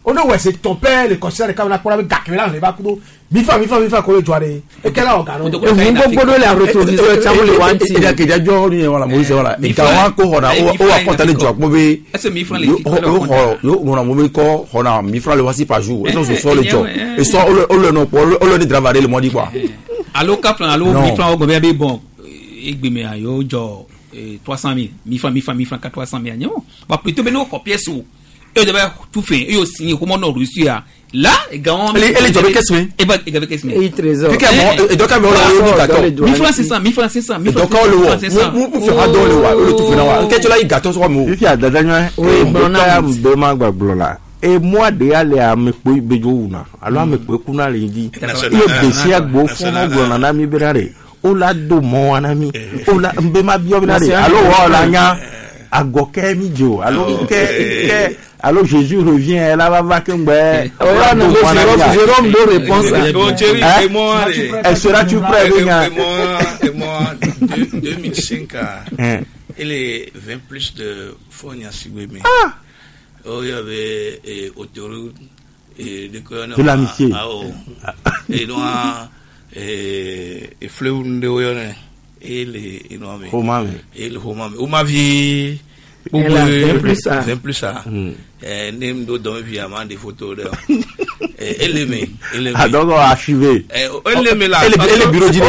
on ouais c'est ton père le conseiller quand on a pour la gakela le ba kudo mi fa mi fa mi fa ko le joare e kala o garo e mun gogo le retourner so chawo le wanti e da ke da jo ni wala mo se wala e ka wa ko hona o o akonta le jo mo be ese mi fra le yo yo mo na mo be ko hona mi fra le wasi par jour et non so le jo et so o le no o le ni travailler le modi quoi allo cap allo mi fra o go be bon igbe me ayo jo trois cent mille mi fra mi fra mi fra trois cent mille agno ba plutôt be no copier sou et de tout fait et aussi comment on réussit à là et grand elle elle job qu'est-ce et bah et avec qu'est-ce et trésor et donc on le mille francs c'est ça mille francs c'est ça mille francs c'est ça donc on le faire dans le wa le tout fait là qu'est-ce là il gâteau sur moi il y a dadanya et bon na be ma gba blola et moi de aller à me pe bejo una alors me pe kuna le di il be si agbo fun agbo na mi berare o la do mo anami o la mbe ma bio berare alors wala nya agoke mi jo alors ke ke alors Jésus revient elle va va que ben Jérôme de réponse et moi elle sera tu prêt et moi et moi deux mille cinq elle est vingt plus de Fonia Sigweme ah oh il y avait et autoroute et de l'amitié et donc et et fleur de oyone et les énormes et le homame ou ma vie vingt plus ça vingt plus ça et nem do dans vie avant des photos de elle aimait elle aimait ah donc archivé elle aimait là elle le bureau d'idée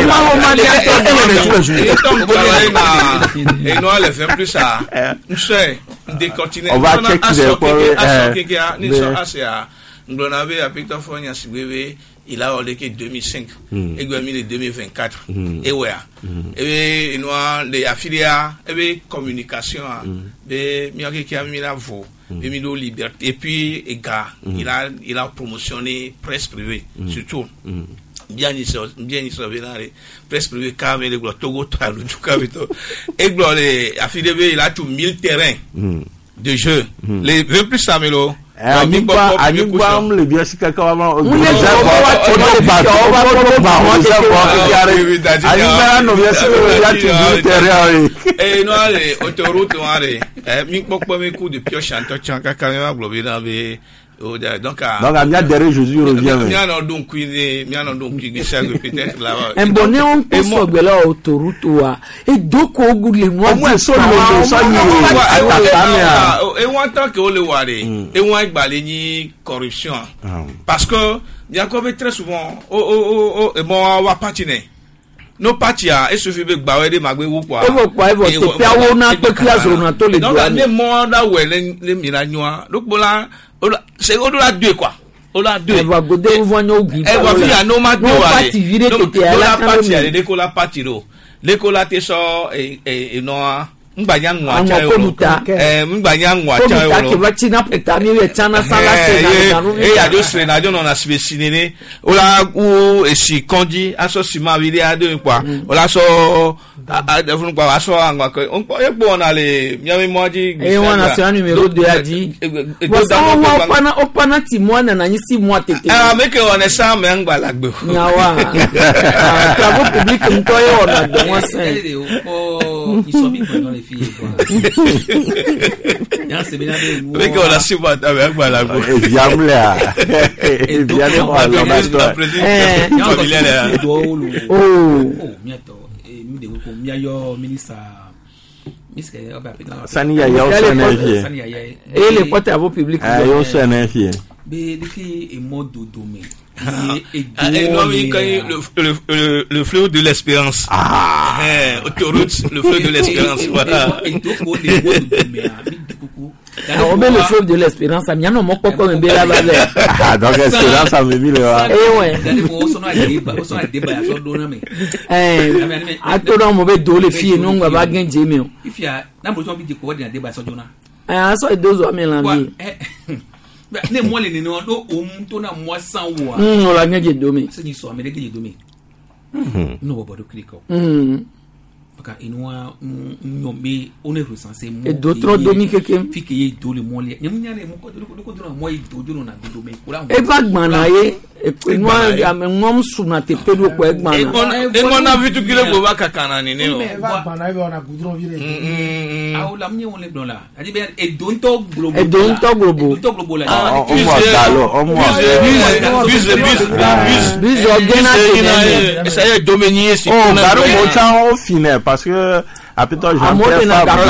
et non elle vingt plus ça c'est des continents on va checker ni so asia nglonabe apita fonya sibebe il a ordonné que deux mille cinq et gouvernement deux mille vingt-quatre et ouais et il noir les affiliés et communication de miaki qui a mis la voix et mis liberté et puis et gars il a il a promotionné presse privée surtout bien ici bien ici presse privée car mais le Togo Togo Togo et gloire les affiliés il a tout mille terrains de jeu les vingt plus ça melo Anigba anigba le bien si quelqu'un va on le va anigba no bien si le ya tu terrain et no ale autoroute no ale mi pokpo me coup de pioche en touchant caméra globé dans be donc donc amia derrière Jésus revient mi ana donc ni mi ana donc qui ça peut-être là un bonnet on peut sauver la autoroute wa et donc au goût les mois moins solo ça ni et on tant que le ware et on igbalé ni corruption parce que il y a comme très souvent oh oh oh et bon wa patiner no patia et suffit be gbawe de magbe wo kwa e vo kwa e vo te pia wo na to class ro na to le donc les mo da we le miranyoa donc bola c'est au delà deux quoi au delà deux elle va goder vous voyez au guide elle va via no ma deux allez parti virer que la partie elle de la partie ro l'école te so et et no ngbanya nwa cha yo eh ngbanya nwa cha yo ko ba china puta mi we chana sala se na na e ya do se na jo no na spécifiné o la u esi konji aso si ma wi dia do kwa o la so a de fun kwa aso angwa ko on e po na le mi mi moji e wana se numéro deux a dit wa so wa pana opana ti mo na na si mo tete ah make on e sa me ngba lagbe na wa travaux publics ntoye ona de mo sen o isobi ko les filles quoi ya se bien de moi mais qu'on a su pas avec la go et diable et bien de moi la eh oh oh miato e mi de ko mi ayo ministre miske oba pe sani ya ya o sani sani ya ya et les portes travaux publics ah yo sani ya be diki e modo domaine et le, le, le, le fleuve de l'espérance. Ah, eh, autoroute, le fleuve de l'espérance. Voilà. On met le fleuve de l'espérance. Il y a un mot comme un bel avalé. Ah, donc l'espérance a mis le. Eh ouais. Eh, à tout le monde, dos les filles, non, on va gagner Jimmy. Il y a un besoin de découvrir un débat sur Jonah. Ah, ça, deux hommes mélangés. Ne moi les non do um to na moi sans wa mm on la gagne domi c'est ni so mais gagne domi no bo do clico mm parce que inoa nyombe on est recensé et d'autres domi quelqu'un fi que y do le moi les nyam nyane mo ko do ko do moi do do na domi kula e pas gbana ye e no am ngom suna te pedu ko egba na e ngo na vitu kile go ba kakana ni ne o va bana be ona goudron vire ah la mni on le blon la adi be e don to globo e don to globo to globo la o mo dalo o mo bis bis bis bis ogena te ça y domenier si oh baro mo chan o fine parce que apito Jean-Pierre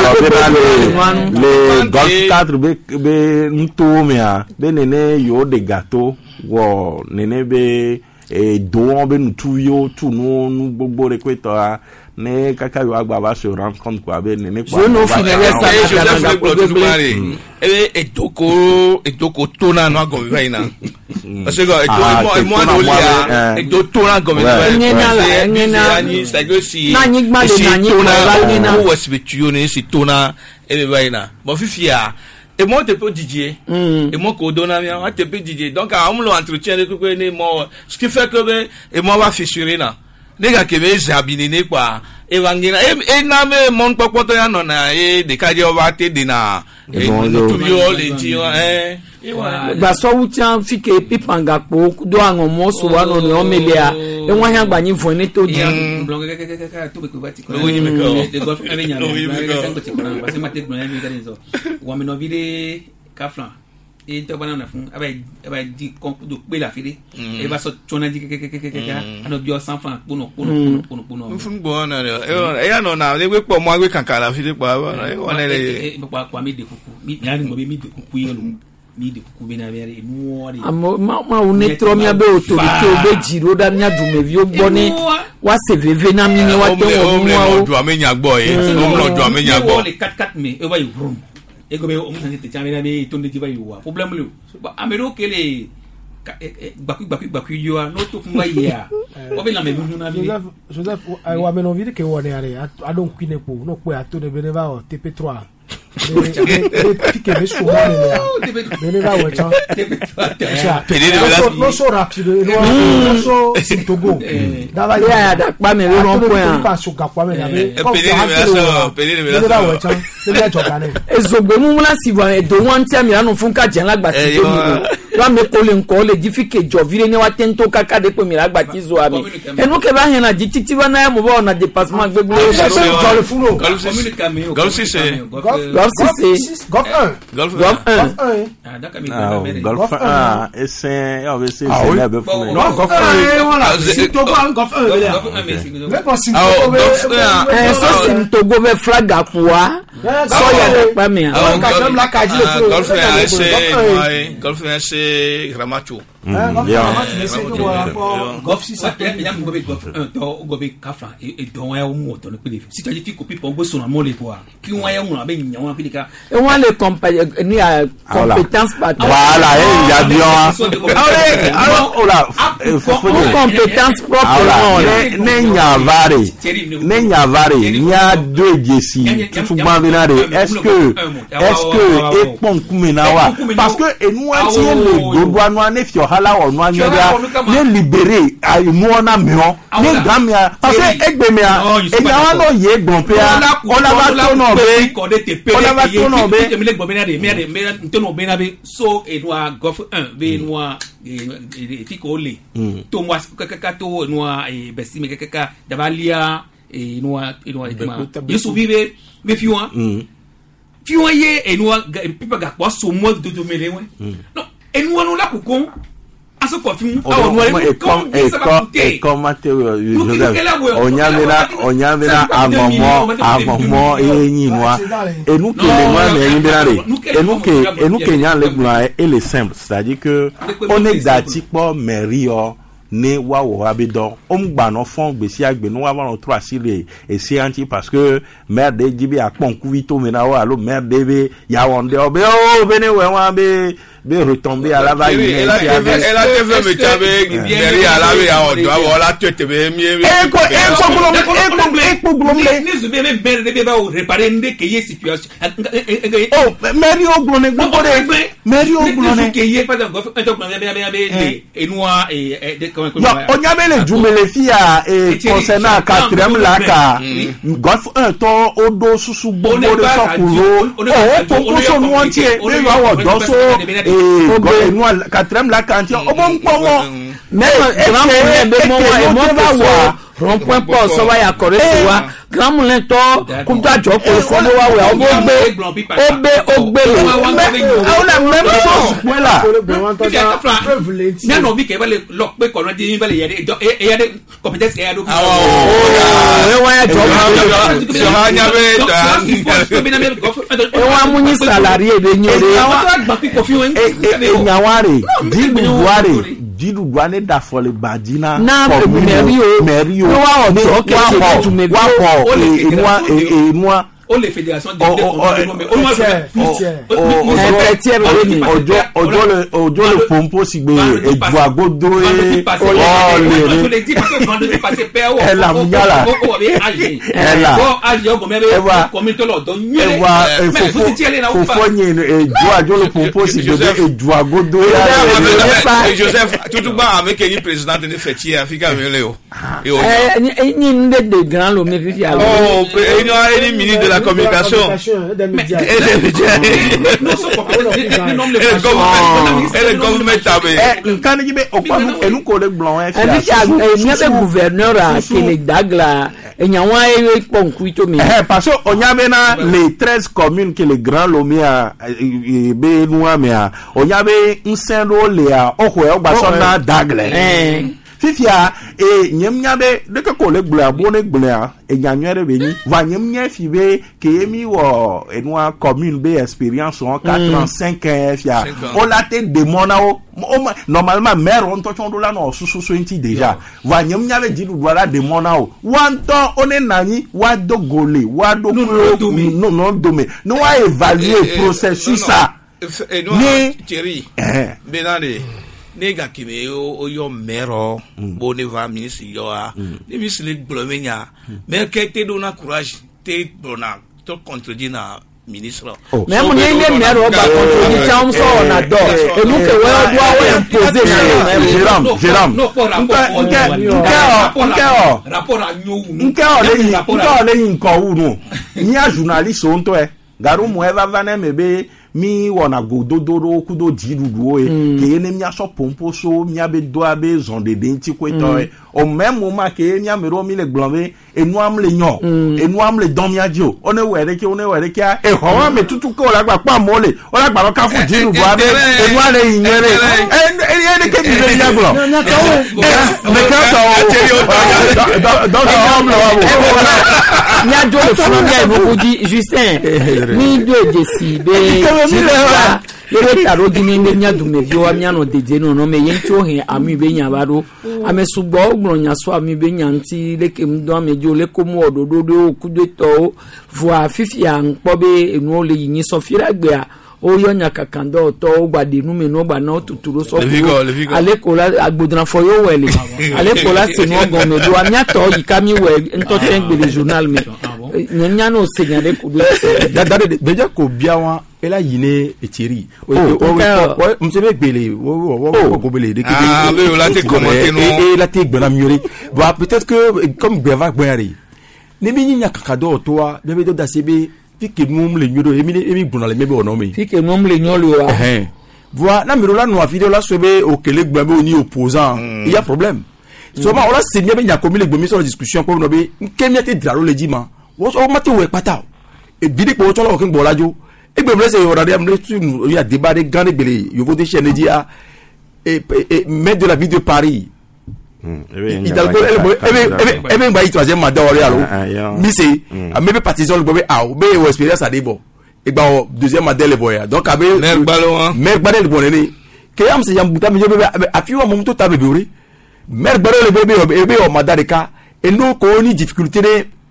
Fabre le golf quatre be be nto me a be nene yo de gâteau wo nene be e do be ntu yo tu no nu gbogbo re kweto a ne kaka yo agba ba se rend compte quoi be nene kwa je no finir ça Joseph le bloc du mari e e toko e toko tona no go vai na parce que e to mo mo no lia e to tona go vai ngena ngena ni ça que si na nyigma le na nyigma na wo respectueux ni si tona e vai na bon fifia et moi te peux Didier et moi ko dona mi te peux Didier donc à on l'entretien de ko ni moi ce qui fait que et moi va fissurer na nega ke be zabinine kwa evangina e na me mon popoto ya no na e de kaje o ba te de na e no tu yo le ti eh ba so wutia fike pipanga po do anwo mo so wa no no melia e won han gba yin fun ni to di blonga ka ka ka to be ko bati ko de golf ene nya ka ko ti ko na ba se mate blonga mi tani so wa me no vide kaflan e to banana fun abay abay di kon do pe la fide e ba so chona di ke ke ke ke ano bio cent francs pono pono pono pono fun bo na e ya no na le we po mo agbe kankan la fide pa ba e won le e pa kwa mi de kuku mi ya ni mo be mi de kuku yo mi de kuku be na bere nu ori amo ma ma unetro mi abe autorité obe jiro da mi adume vi ogbo ni wa se veve na mi ni wa te wo mu wa o do amenya gbo e o mo do amenya gbo le quatre quatre me e ba yu room e go be o mo san te chamera be to ndi ba yu wa problem le amero kele baku baku baku yo no to fun wa ya o be la me nu na bi Joseph wa me no vide ke woni are adon kwine po no po ato de beneva o T P trois que me sumo ne va wecha no so rápido no so sin togo dava ya da pa me ro po ya pa so ga pa me na be pedir me so pedir me so va wecha le ya joga ne ezogbe mu mula si wa e do wan tia mi anu fun ka je lagba ti do mi wa me ko le nko le difike jo vire ne wa tento kaka de pe mi lagba ti zo ami enu ke ba hen na ji titi wa na mo ba na dépassement gbegbo jo le fulo golf si c'est golf si golf un golf un ah d'accord mais golf un et c'est on va essayer de la beuf non golf un voilà si togo un golf un mais pas si togo eh so si togo be flag akwa so ya da pa me ah ka jam la ka ji le fulo golf un c'est golf un c'est Gramacho golf si ça il y a go be golf un to go be kafra e don wa mu to no pe si tu fi copie pour go so na mo le quoi ki won ya mu na be nya won fi ka e won le ni a compétence pas voilà il y a bien alors ola compétence propre ne nya vare ne nya vare nya do jesi tu ba binare est-ce que est-ce que e pon kumina wa parce que e nu anti le godo anu ane fi ohala onu anyora ne libérer ai mu ona meo ne gamia parce que egbe mea e nya wa no ye gbon pe a ola ba to no be ola ba to no be mi le gbon be na de mi de mi to no be na be so e no golf un be no e ti ko le to mo kaka to no e besi me kaka dabalia e no e no yesu vive be fiwa fiwa ye e no pipa ga kwa so mo do do mele we no e no no la kokon aso ko fun awo no e kom e kom e kom mateo onyamena onyamena amomo amomo eyin noa enu ke le mo na yin berare enu ke enu ke nyan le gba e le simple c'est-à-dire que on est dati po merio ne wa wo abedo o mgba no fon gbesi agbe no wa wa no tro asire e si anti parce que mère de jibi apon kuvito mena wa lo mère de be ya wonde obe o bene we wa be be retomber à la vague elle a elle a fait me tabe derrière la vie a odo awo la tete be mi e ko e ko glom e ko e ko glom le ni zu be be be be ba o réparer ndé que y situation oh mary o glom ne gbogbo de mary o glom ne que y pas de golf un to glom be be be e noa e de comment comment onyamele jumele fia e concernant quatrième la ka golf un to odo susu gbogbo de so kuro o to ko so nu antie be wa wo do so eh nous quatrième la quatrième au bon moment même grand moulin be mo wa e mo ba wa rond point pas so wa ya kore so wa grand moulin to ku da jo ko so mo wa we o gbe o be o gbe o la même chose voilà na no bi ke ba le lock pe ko no di ba le ye e ye de competence e do ah o e wa ya jo so ha nya be e wa mu ni salarié be nyere e nyaware di buware didu duane da fole badina na merio merio wa o ke ke tu me wa ko e moi e moi o le fédération de o mo ojo ojo le ojo le pompo sigbe eju agodo e o le le dit parce que quand de passer père o la muyala ela o aje o gomebe community lo don nyele fo fo nyi eju ajo le pompo sigbe eju agodo e Joseph tutu gba ameke ni president ni feti Africa mele o eh ni ni de grand lo me fifi alo oh e ni any ministre de la communication et des médias et les médias et le gouvernement quand il est au quoi et nous collègues blancs et puis il y a des gouverneurs à Québec d'Agla et nyawa e ponkuito mi eh parce que on y a maintenant les treize communes que le grand lomia be noa mea on y avait un saint-lô léa ohwe ogbasona dagle eh fifia e nyemnyabe de ka collègue bla bonne bla e nyanywere beni va nyemnya fibe ke emi wo enwa commune be expérience en quatre-vingt-cinq ans fia on la te demona o normalement maire on to chondo la no susu twenty déjà va nyemnyabe didu dola demona o wanto one nani wa dogole wa do no no dome no wa évaluer processus ça ni Thierry benade nega kibe o yo mero bone va ministre yo a ni ministre le glomenya mais que te donne courage te dona to contredire na ministre mais mon yé mero ba contredire cham so na do e mu ke we do wa imposer na Jérôme Jérôme nke nke rapport a nyowu nke o le nke o le nko wu no ni a journaliste on to e garu mo eva vanem ebe mi wona gododoro kudo dirudu e ke ne mia so pompo so mia be do abe zonde denti kweto e au même moment ke mia mero mi le glombe e nu am le nyon e nu am le don mia dio one were ke one were ke e ho me tutu ko la gba pa mo le o la gba ka fu dirudu abe e nu ale yinyere e e ne ke mi le ya glo me ka to do do am lo wa nya jo le fun ya ibo di Justin ni do jesi be le taro gini ne nya dume bi wa nya no deje no no me yento he ami be nya baro ame sugbo ogbonya so ami be nya nti leke mdo ame jo le komu odododo kudo to voa fifia npo be enu ole yin so fira gbe a o yo nya kakando to gbade nu me no gba na tuturo so ale ko la agbodran fo yo wele ale ko la se no gon me do anya to yi kami we nto ten gbe le journal me nya no se nya le kudo dadade deja ko biawa ela yine Thierry o msebe gbele wo wo gobele de ah mais là t'es commenté non et là t'es gbena miori bah peut-être que comme gbeva gbere ne bi nya kakado to wa ne be do da sebe fike mum le nyodo emi emi gbona le mebe ono me fike mum le nyolo wa eh voilà na miro la no afide la swebe o kele gbembe oni opposant il y a problème seulement on la c'est bien nya komi le gbemi sur la discussion ko no be kemia te draro le jima wo o mate we pata e bidi ko to lo kin bolajo e gbe blesse yo radio amle tu ya débat de gane gbele yo vote chaîne di a et mettre de la ville de Paris Hidalgo e be gba yi troisième mandat ore alo mi se a me be partisan gbe a o be o experience adebo e gba o deuxième mandat le boya donc abe mer gbalo mer gbalo le bonene ke am se yam buta mi je be afi wa mo to ta be ore mer gbalo le be e be o mandat de ka e no ko ni difficulté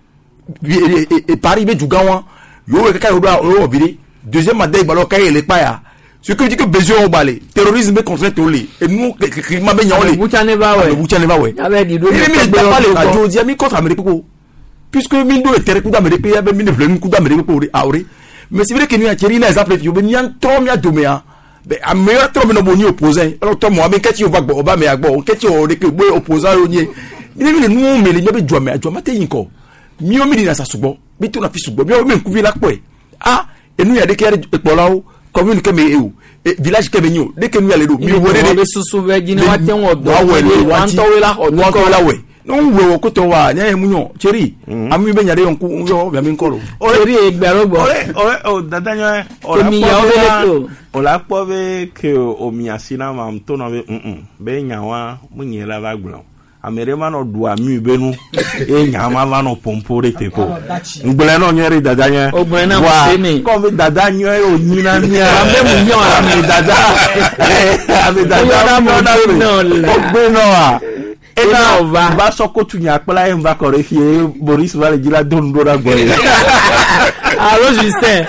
et Paris be jugawan yo e ka yo o vire deuxième mandat gbalo ka ele pa ya ce que dit que besoin au balai terrorisme contre tolé et nous climat be nyaole buchane ba we buchane ba we avec di do mais pas le radio dia mi contre Amérique ko puisque min do terre ku d'Amérique ya be min vle ku d'Amérique ko aure mais c'est vrai que nous a Thierry na exemple yo be nyan trop mi adomea be a meilleur trop no boni opposant alors toi moi ben kati o bagbo oba me agbo kati o de ke boy opposant yo nye ni mi nu me le nyabe djome djome te yin ko mi o mi na sa sugbon bi to na fi sugbon bi o me ku vi la po ah et nous ya de kere epolawo commune que me eu village kebenyo de ke nu ale do mi wo de de susu ve jini wa ten wo do wa we le wa to we la o wa to la we no we ko to wa nya mu nyo cheri ami be nya de yon ku yo be mi nkoro cheri egbero gbo ore ore o dada nya o mi ya o le to o la po be ke o mi asina ma mto no be mm be nya wa mu nyi la ba gblon amere ma no do ami be nu e nya ma va no pompore te ko ngbele no nyeri dada nya o gbe na mo se ni ko be dada nya o nyi na mi a be mu nyo ami dada ami dada mo na o gbe no a ena va va soko tunya pela en va corriger Boris va le dire don do ra boy allo Justin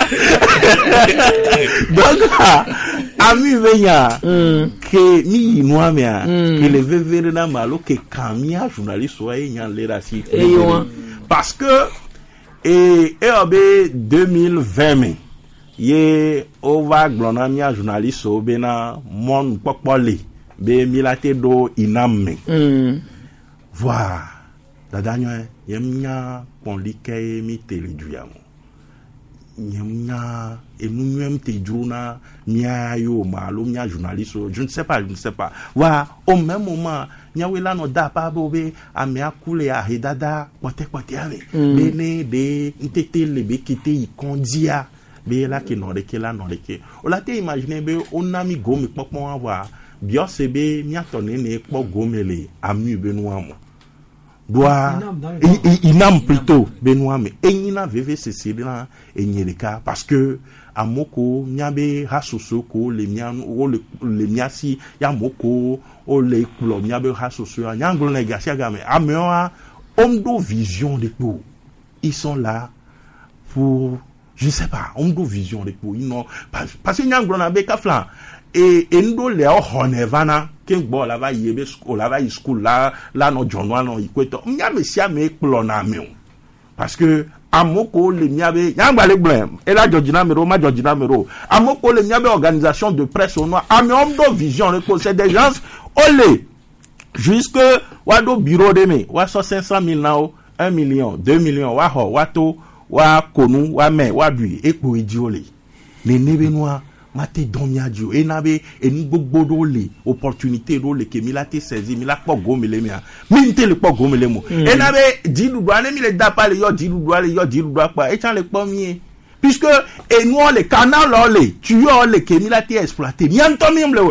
donc ami venya que mi noamia que le vevere na malo que camia journaliste wa yan le rasi parce que et et obe deux mille vingt ye o va glonamia journaliste o bena mon popole be milate do inamme mm. Voilà dada nyo yemnya ponlike mi teleduamo yemnya enunyem tejuna mia yo malo mia journaliste je ne sais pas je ne sais pas wa au même moment nyawela no da pa bobe amia kule a hedada pote pote ave bene de ntete lebe kite ikondia be la ke no de ke la no de ke o la te imaginer be onami gomi popon avoir bio sebe miatone ne po gomele ami benuamo doa inam plutôt benuame enyina veve sesirina enyereka parce que amoko miabe hasosoko le mian o le le miasi ya moko o le klo miabe hasoso nyanglo na gasia game ameoa omdo vision de pour ils sont là pour je sais pas omdo vision de pour ils non parce que nyanglo na be kaflan et endo le o honevana ken gbo la va yebe school la va school la la no jonwa no ikweto nya mesia me kplo na mi parce que amoko le miabe nyangba le blem et la Georgina Mero ma Georgina Mero amoko le miabe organisation de presse au noir ami omdo vision le c'est des gens olé jusque wado bureau de me wa so cinq cent mille nao un million deux millions wa ho wato wa konu wa me wa dui epo idiole les nebenois mate domia dio enabe eni gbogbo do le opportunité do le ke mi la te saisi mi la po gomele mi a mi nte le po gomele mo enabe didu do ane mi le da pa le yo didu do ale yo didu do pa e chan le po mi puisque enu le canal le tu yo le ke mi la te exploiter mi anto mi mle wo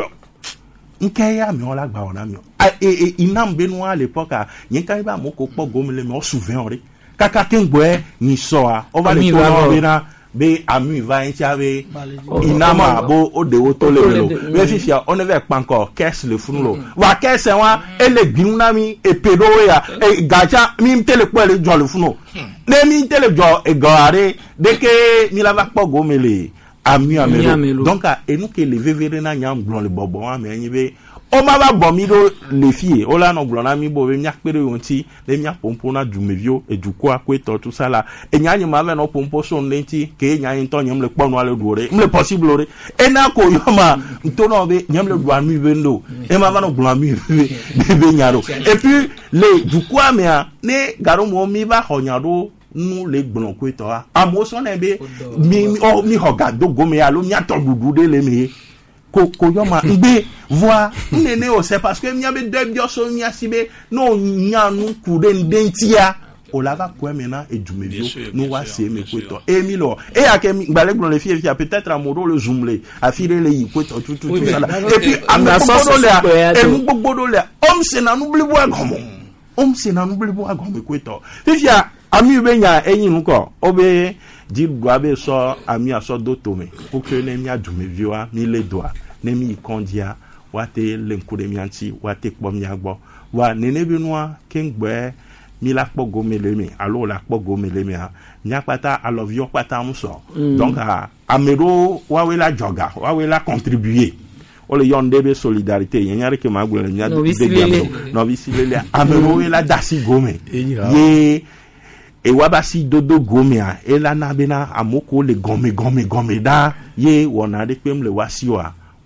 nkeya mi ola gba ona mi e e inam benua à l'époque a yen kan ba mo ko po gomele mi o souverain ore kaka kengwe ni so a o va le ko bena be ami va enchabe inama bo o de o to le lo be fifia on ne pas encore caisse le funulo wa caisse wa ele gbinuna mi e pedo ya e gacha mi tele po le jo le funo ne mi tele jo e goare de ke mi la va po go mele ami amelo donc a enu ke le vevere na nyam blon le bobo wa me nyibe o ma ba bo mi do le fie o la no blona mi bo be mi akpere yonti le mi apompo na dumevio e duko akweto tout ça là e nya nyima me no pompo so nenti ke nya yin to nyem le kponu ale duore mle possible ore e na ko yoma nto no be nyem le duan mi be ndo e ma va no blona mi be be nyaro et puis le duko amia ne garo mo mi ba honyado nu le gbon kweto a amoso na be mi o mi hoga do gome alo mi atodudu de le mi ko ko yoma ngbe voix nene o c'est parce que mi abe de bioso mi asibe no nya nu kude ndentia o lava ko mena e dumevio no wa se me kweto e mi lo e ake mi gbale gbon le fie fie peut-être amoro le zoomle afire le yi kweto tout tout ça là et puis amna so le e mu gbogbo le om se na nu blibo agomo om se na nu blibo agomo kweto fifia ami benya enyi nko obe di gwabe so ami aso do tome pour que ne mi adumevio a mi le doa ne mi kondia wate lenkure mi anti wate kpo mi agbo wa nene benua kengbe mi la kpo gomele mi alo la kpo gomele mi a nya pata alovio pata muso donc a amero wa we la joga wa we la contribuer o le yonde be solidarité yenyare ke magule nya de de no visilele amero we la dasi gome ye e wabasi dodo gomea e la na bena amoko le gome gome gome da ye wona de pem le wasiwa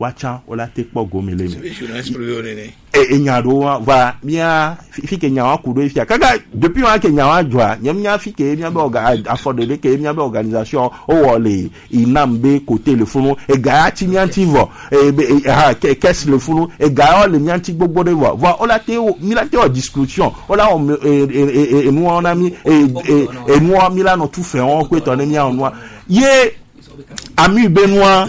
wacha ola te kpo gomele me je suis exprimé e nyado va mia fike nyawa kudo ifia kaga depuis wa ke nyawa jwa nyamnya fike mia be oga afford de ke mia be organisation o wole inambe côté le funu e ga ti miantivo e ha caisse le funu e ga o le mianti gbogbo de va va ola te mi la te o discussion ola o e e nous on a mis e e nous mi la no tout fait on ko to ne mia on ye ami Benoît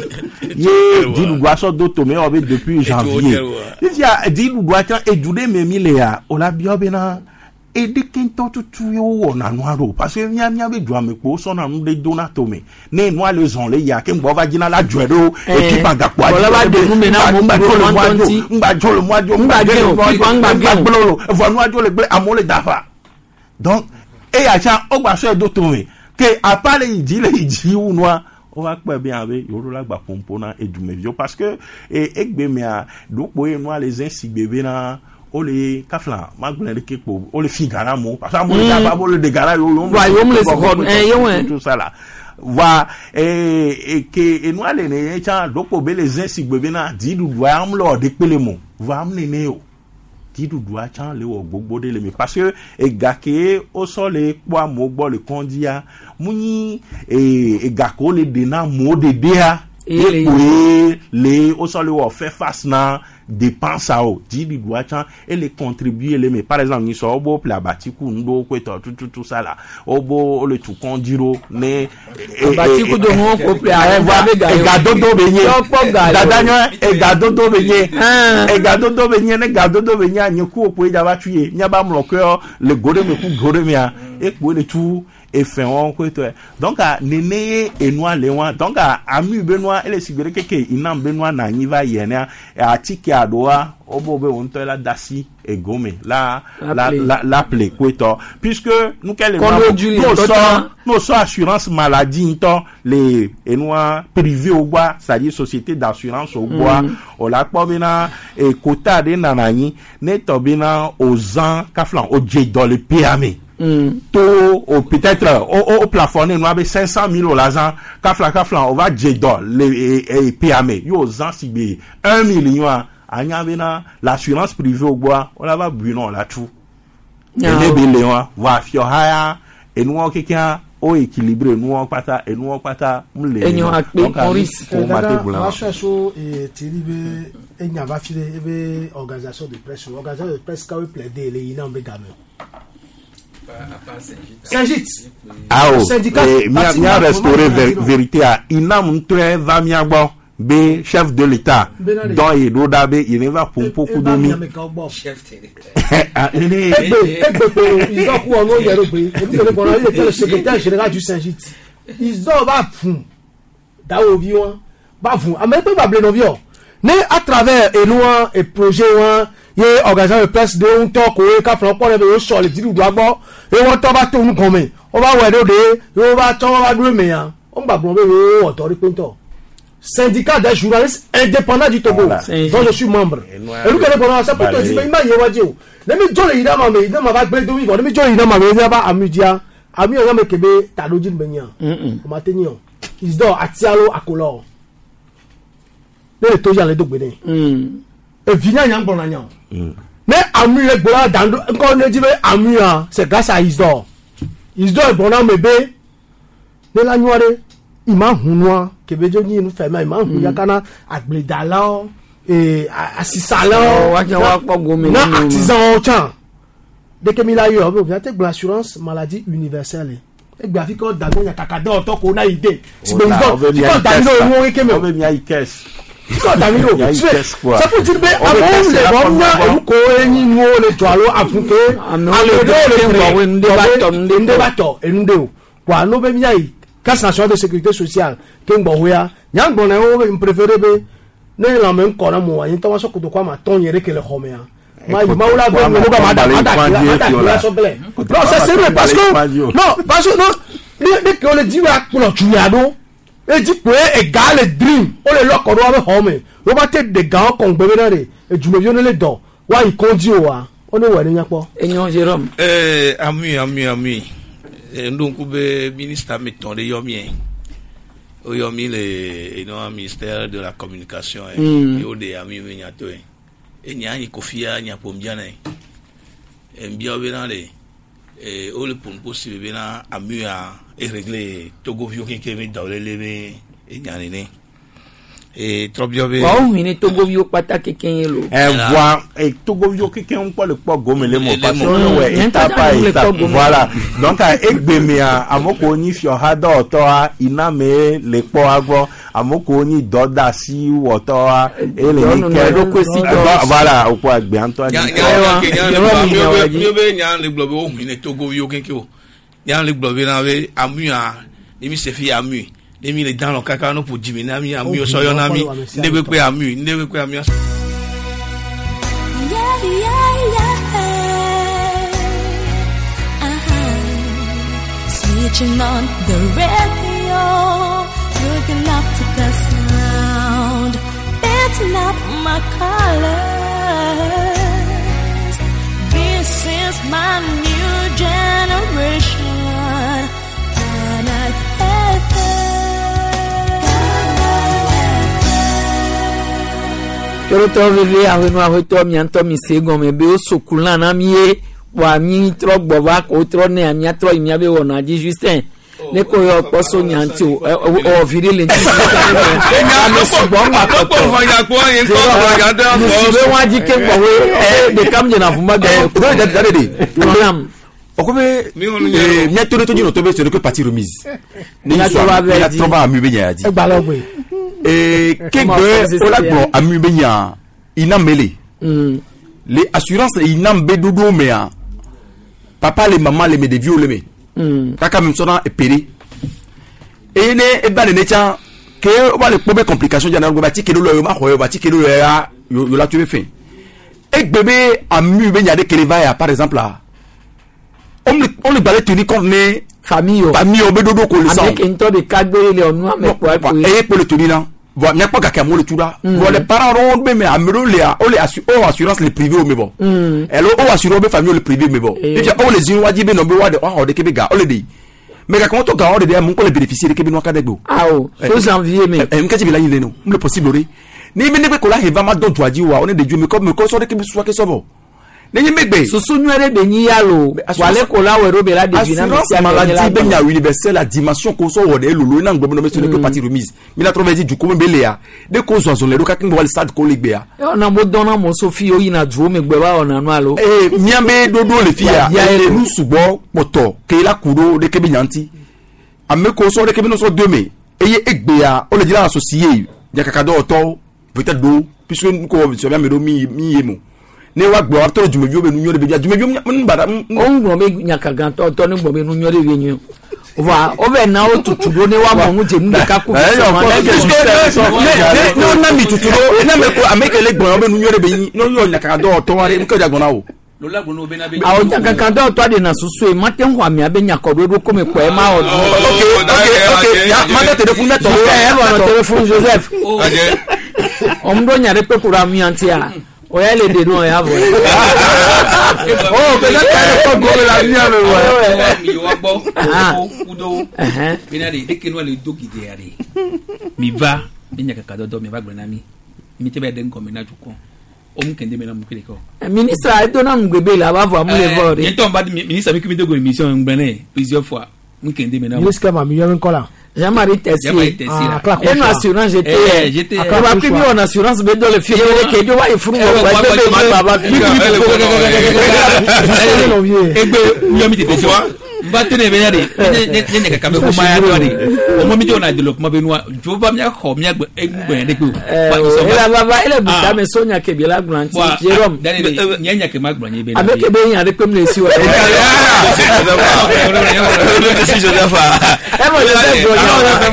ye di lu gwa so do to me obe depuis janvier il y a di lu gwa tan ejude me mi le ya o la bi obe na e de kin to tutu yo wona no aro parce que mia mia be dua me po so na nu de donato me ne no ale zon le ya ke ngbo va jina la juedo e ki paga kwa la ba de nu me na mo ngba jolo mo ajo ngba jolo mo ajo ngba ge ngba ge blolo vo no ajo le gbe amole dafa donc e ya cha o gba so e do to me ke apale idi le idi u no on va pas bien avec yoro la gba pompona et du mevio parce que et egbe mia do po e no les insi bébé na o le kafla magble le kepo o le figara mo parce que mo le ba bo le de gara yo yo wa yo mo le so eh yo en tout ça là va et et que et no le ne cha do po be les insi bébé na di du do am lo de pele mo va am ne ne o di du do a cha le wo gbogbo de le mi parce que e gake o so le po mo gbo le kondia muni e e gako le dena mo de dia e pour les au sol le faire face na dépense à o di di doit et les contribuer les mais par exemple ni so obo pla batiku ndo ko to tout tout ça là obo le tout kondiro ne batiku do mo ko pla e gado do benye dadanyo e gado do benye e gado do benye ne gado do benye anyeku opo e jaba tuye nya ba mloko le gode me ku gode me e po le tout et fait on quoi toi donc à néné et noir les ones donc à ami Benoît et les cigarettes que inam Benoît na niva yena a tiki adoa obobe on to la dasi et gomé la la la l'appeler quoi toi puisque nous quel nos so nos so assurance maladie to les et noir privé au bois c'est-à-dire société d'assurance au bois o la pobina et quota de nanani ne tobina aux ans kaflan au j dans le P M E Mm. To ou peut-être au, au plafonné nous avait cinq cent mille dollars kafla kafla on va djedol les et P M E yo zan sibe un million anya bena l'assurance privée au bois on la va bunon la tout et les billions va fio haya et nous quelqu'un au équilibré nous on pata et nous on pata mle et nous donc Maurice on mate bula asso et tiribe et nya va filer ebe organisation de presse organisation de presse ka we plaider les ina mbegame Saint-Git. Ah oh, eh, mia mia restaurer vérité à inam très va mia bon be chef de l'état dans et doda be il va pour beaucoup de mi chef ah il est ils ont quoi non yero be il est le secrétaire général du Saint-Git ils ont va fou da ovio ba fou a même pas blé novio né à travers et loin et projet one ye organisation de presse de un talk o ka flan po le o so le di du agbo e won to ba to un kan me o ba we do de o ba to ba duro me yan o gbagbo be o autorité pento syndicat des journalistes indépendants du Togo dont je suis membre et nous que le ça pour te dire ma ye waji o le mi jo le ida ma me ida ma ba gbe do wi le mi jo ida ma me ida ba amudia ami o me kebe ta loji me yan o ma te ni o is do atialo akolo le to ya le do gbe ni et viens yang bon agnan mais amu le gbola dando encore ne dit amu c'est grâce à Isdor Isdor bon na mebe ne la noire il m'a hunwa que bejo ni nous fait mais il m'a hunya kana agbledala et assisala wa ke wa po gomi na artisan o chan de que mi la yo o bien te l'assurance maladie universelle e gba fi ko dago ya kakada to ko na ide si be Isdor ko dago wo ke me o be mi ai cash ça peut dire mais avant les bonnes et ko eni no le toalo afunke ale do le nde bato nde bato nde o kwa no be mi ai casse nationale de sécurité sociale ke ngbo hoya nyang bon na o be préféré be ne la men ko na mo wa yin to so ko to kwa ma ton yere ke le homea ma ma ola be no ga ma da da so ble non c'est sérieux parce que non parce que non ne que le dit wa ko tu ya do e di pe e ga le dream o le loko ro be home o ba te de ga ko ngbe na re e jume bi o le do wa ikonji o wa o ne wa ni yapo enyon Jérôme eh ami ami ami e ndonku be ministre meton de yomien oyo mi le you know ministère de la communication eh Mm. yo de ami mi nyato eh e nya ni kofia nya pombiana eh e mbia bena le e o le pon possible bena amu a e régler togo vio ken ken da le le e nya ni ne e trop bien be wa o hini togo vio pataki ken lo Eh, voir, et Togo Vio qui est un peu le poids gomme les mots, parce que Mm. ouais, Mm. étape par Mm. étape, Mm. voilà. Donc, à Ekbemia, à Mokoni, Fiohada, Otoa, Iname, les poagos, à Mokoni, Doda, Si, ou Otoa, et les Nikel. Voilà, au poids bien, toi. nya nya nya nya be nya le globe o hini togo vio ken ke o nya le globe na be amu a ni mi se fi amu ni mi le dan lo kaka no po jimi na mi amu so yo na mi ndebe pe amu ndebe pe amu Yeah, yeah, yeah. Uh-huh. Switching on the radio, looking up to the sound, beating up my colors. This is my new generation. Planet Earth. Kero to veve a no a to mi anto mi se go me be o sokula na mi e wa mi tro gbo ba ko tro ne ami atro mi abe wona ji Justin ne ko yo poso nyanti o o viri le nti na me subo ma ko to ho ya ko yin ko ho ya da mo se be wa ji ke gbo we e de kam je na fuma ga ko da da de program okobe mi onu eh nya to to jino to be so ko parti remise ni Na so to ba la be di. tromba ami be nya di e gba lo gbe et Comment kegbe ça, c'est ola ça, gbo ami be nya inambele mm les assurances inambe dodo me a papa les maman les me de vieux le me mm kaka même sona e péré et ne e ba ne cha que o ba le pobe complication jana go ba ti ke lo yo ma ho yo ba ti ke lo ya yo yo la tu fin e bébé ami be nya de keleva ya par exemple là on le on le balait tenir compte ne famille o famille o be dodo ko le sang avec en to de kagbere le onu ame po po et pour le tenir là voilà n'y a pas qu'à moi le tout là voilà les parents rond mais amelo les on les assure on assurance les privés mais bon elle on assure les familles les privés mais bon et puis on les zinwa dit ben on be wa de on de kebe ga on le dit mais quand on ga on de mon ko les bénéficier de kebe no ka de go ah o so janvier mais e mkaji bila yile no le possible ri ni me ne be ko la heva ma do doaji wa on est de dieu mais comme ko so de kebe so ke so bo ni megbe susu nwere be nyi yalo wale ko la wero be la de bina mi si maladie be nya universelle la dimension ko so wo de lolo na ngbo no me so ne ko parti remise mi la trouvé du ko me bele ya de ko zo zo le do ka kin wal sad ko legbe ya e ona mo dona mo so fi oyi na duro me gbe ba ona no alo eh miambe dodo le fi ya e lu subo poto ke la kudo de ke bi nyanti ame ko so de ke bi no so de me eye egbe ya o le dira associé ya kaka do to peut-être do puisque ko so me do mi mi yemo ne wa gbo after jumevio be nu nyore be dia jumevio mun bada o ngbo me nyaka gan to to ni gbo be nu nyore be nyu wa o be na o tutudo ne wa mo mu je mu ka ku no na mi tutudo na me ko amekele gbo be nu nyore be yin no yo nyaka do to ware mko ja gona o lo la gbo no be na be a o nyaka kan do to de na susu e mate ho ami abe nyaka do do ko me ko e ma o okay okay okay ya mate telephone me to e lo no telephone Joseph o mdo nyare pe kura mi antia o ya le de no ya bo oh pe ka ko go la ni ame wa mi wa gbo udo be na de de ke no le do gide ya de mi va mi nya ka do mi va gbo na mi mi te be de nko mi na juko o mu kende me na mu kele ko ministre a do na ngbe la ba vo mu le vo re e to ba ministre mi ki mi de go mission ngbene plusieurs fois mu kende me na il est ma million kola Jean-Marie Tessier ah et une assurance j'étais j'étais on va plus en assurance mais dans le film que je vois il faut baba egbe yo mi tete wa ba tene be yare ne ne ne ka me ko ma ya do ni o mo mi jo na develop ma be no jo ba mi ko mi agbe egbe de ko ba so ba baba ele buta me sonya ke bi la grant Jerome nya nya ke ma gbo ni be abe ke be yan de ko mi le si wa e mo le se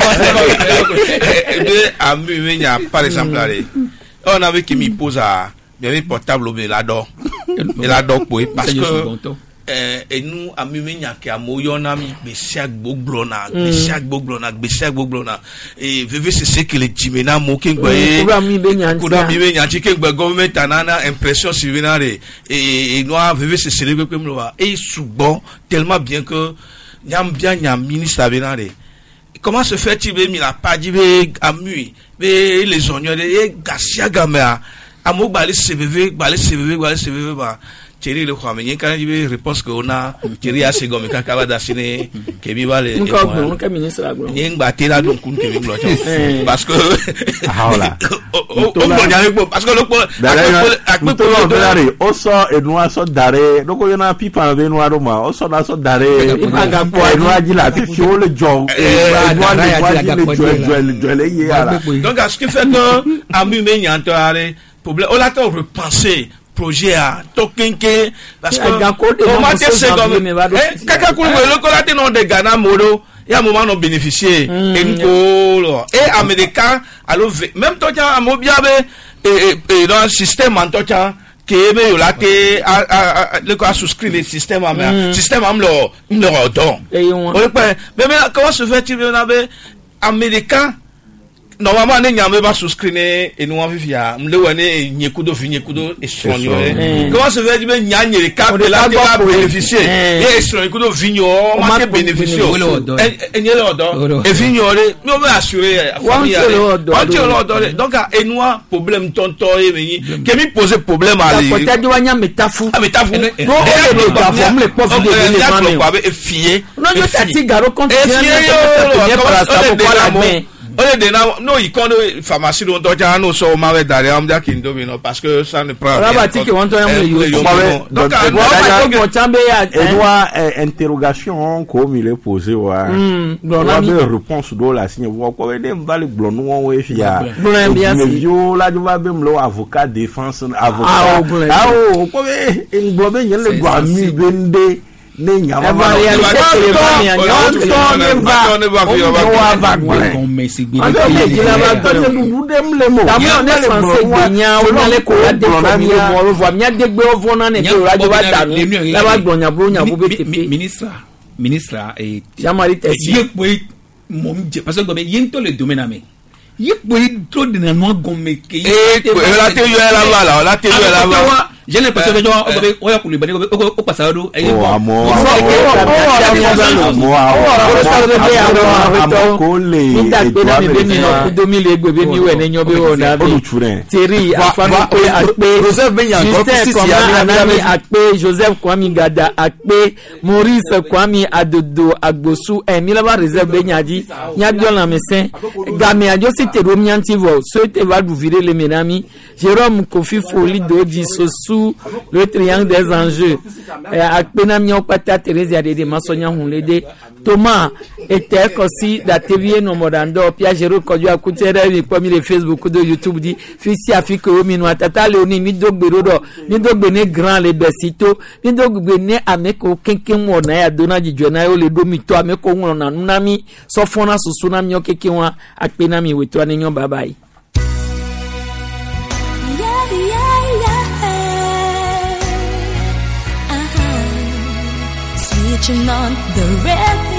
de ami me nya par exemple là on avait qui mi pose à bien portable me la do me la do po parce que eh et nous ami me nya ke amoyo na mi be siak gbogbo na be siak gbogbo na be siak gbogbo na et veve c'est ce que les jimena mo ke gbe e ko mi be nya ko mi be nya ti ke gbe government anana impression suivante et nous veve c'est célébrer comme lo et souvent tellement bien que nyam bien nyam ministre abenare comment se fait-il be mi la pa di be amui be les oignons de gasia gamea amo gbali cvv gbali cvv gbali cvv ba Thierry le croit mais quand il veut réponse que on a Thierry a second mais quand va dessiner que mi va le on ka ministre agro ni ngba te la don kun que mi bloqué parce que ah voilà on on parce que le ko o so enua so dare no ko yana pipa be enua do ma o so na so dare enua ji la fi fi o le jo enua le wa ji le jo jo jo le ye ala donc ce qui fait que amu me nyanto are problème on l'a temps repenser projet à tokenke parce que on m'a dit c'est comme eh kaka kulu le kolate non de Ghana modo ya moment non bénéficier enko et américain alors même toi tu as mobiabe et et dans le système en toi tu as que be yolate le quoi souscrire le système am système am lo lo don on peut mais comment se fait-il on avait américain normalement ne nyame ba souscrire et nous vivia mle wone nyekudo fi nyekudo esronyo comment se fait dire nyanye le cap de la va bénéficier et esronyo kudo vinyo on va bénéficier et nyele odo et vinyo mais on va assurer famille donc et nous problème tonto et meni que mi poser problème à lui peut-être wanya metafu metafu no le plateforme le prof de l'élément mais fier non yo tati garo continue on est dans no icône pharmacie dont on a no so ma dare am da kindo no parce que ça ne prend rien rabati que on to am le donc et doit interrogation comme il est posé wa la réponse do la signe wa ko de mbali blon won we fia le vieux la du va bem lo avocat défense avocat ah oh ko be ngbo be yele gbo ami bende ne nyama ma ministre ministre et jamari tesi parce que comme yento le domaine amé yiko trop de non gomme ke et la te yo la la la te yo la j'ai l'impression que on va pour le bani au passado et oh amour Joseph Kwame Gada akpe Maurice Kwame Adodo Agbosu Emilaba réserve benyadi nyabio la mesin game adio cité romiantivo souhaite va vous virer les menami Jérôme Kofi Foli Doji Sosu le triangle des enjeux akpe na mio pata Thérèse Adede Masonya Hunlede Thomas était aussi la T V no modando Pierre Jérôme Kodjo akutere ni kwa mi le Facebook de YouTube di fisi Afrique o mi no atata le oni mi dogbero do ni dogbene grand le besito ni dogbene ameko kenken mo na ya dona jijona yo le do mi to ameko won na nami so fona susu na mi okeke wa akpe na mi weto ani nyon babai switching on the red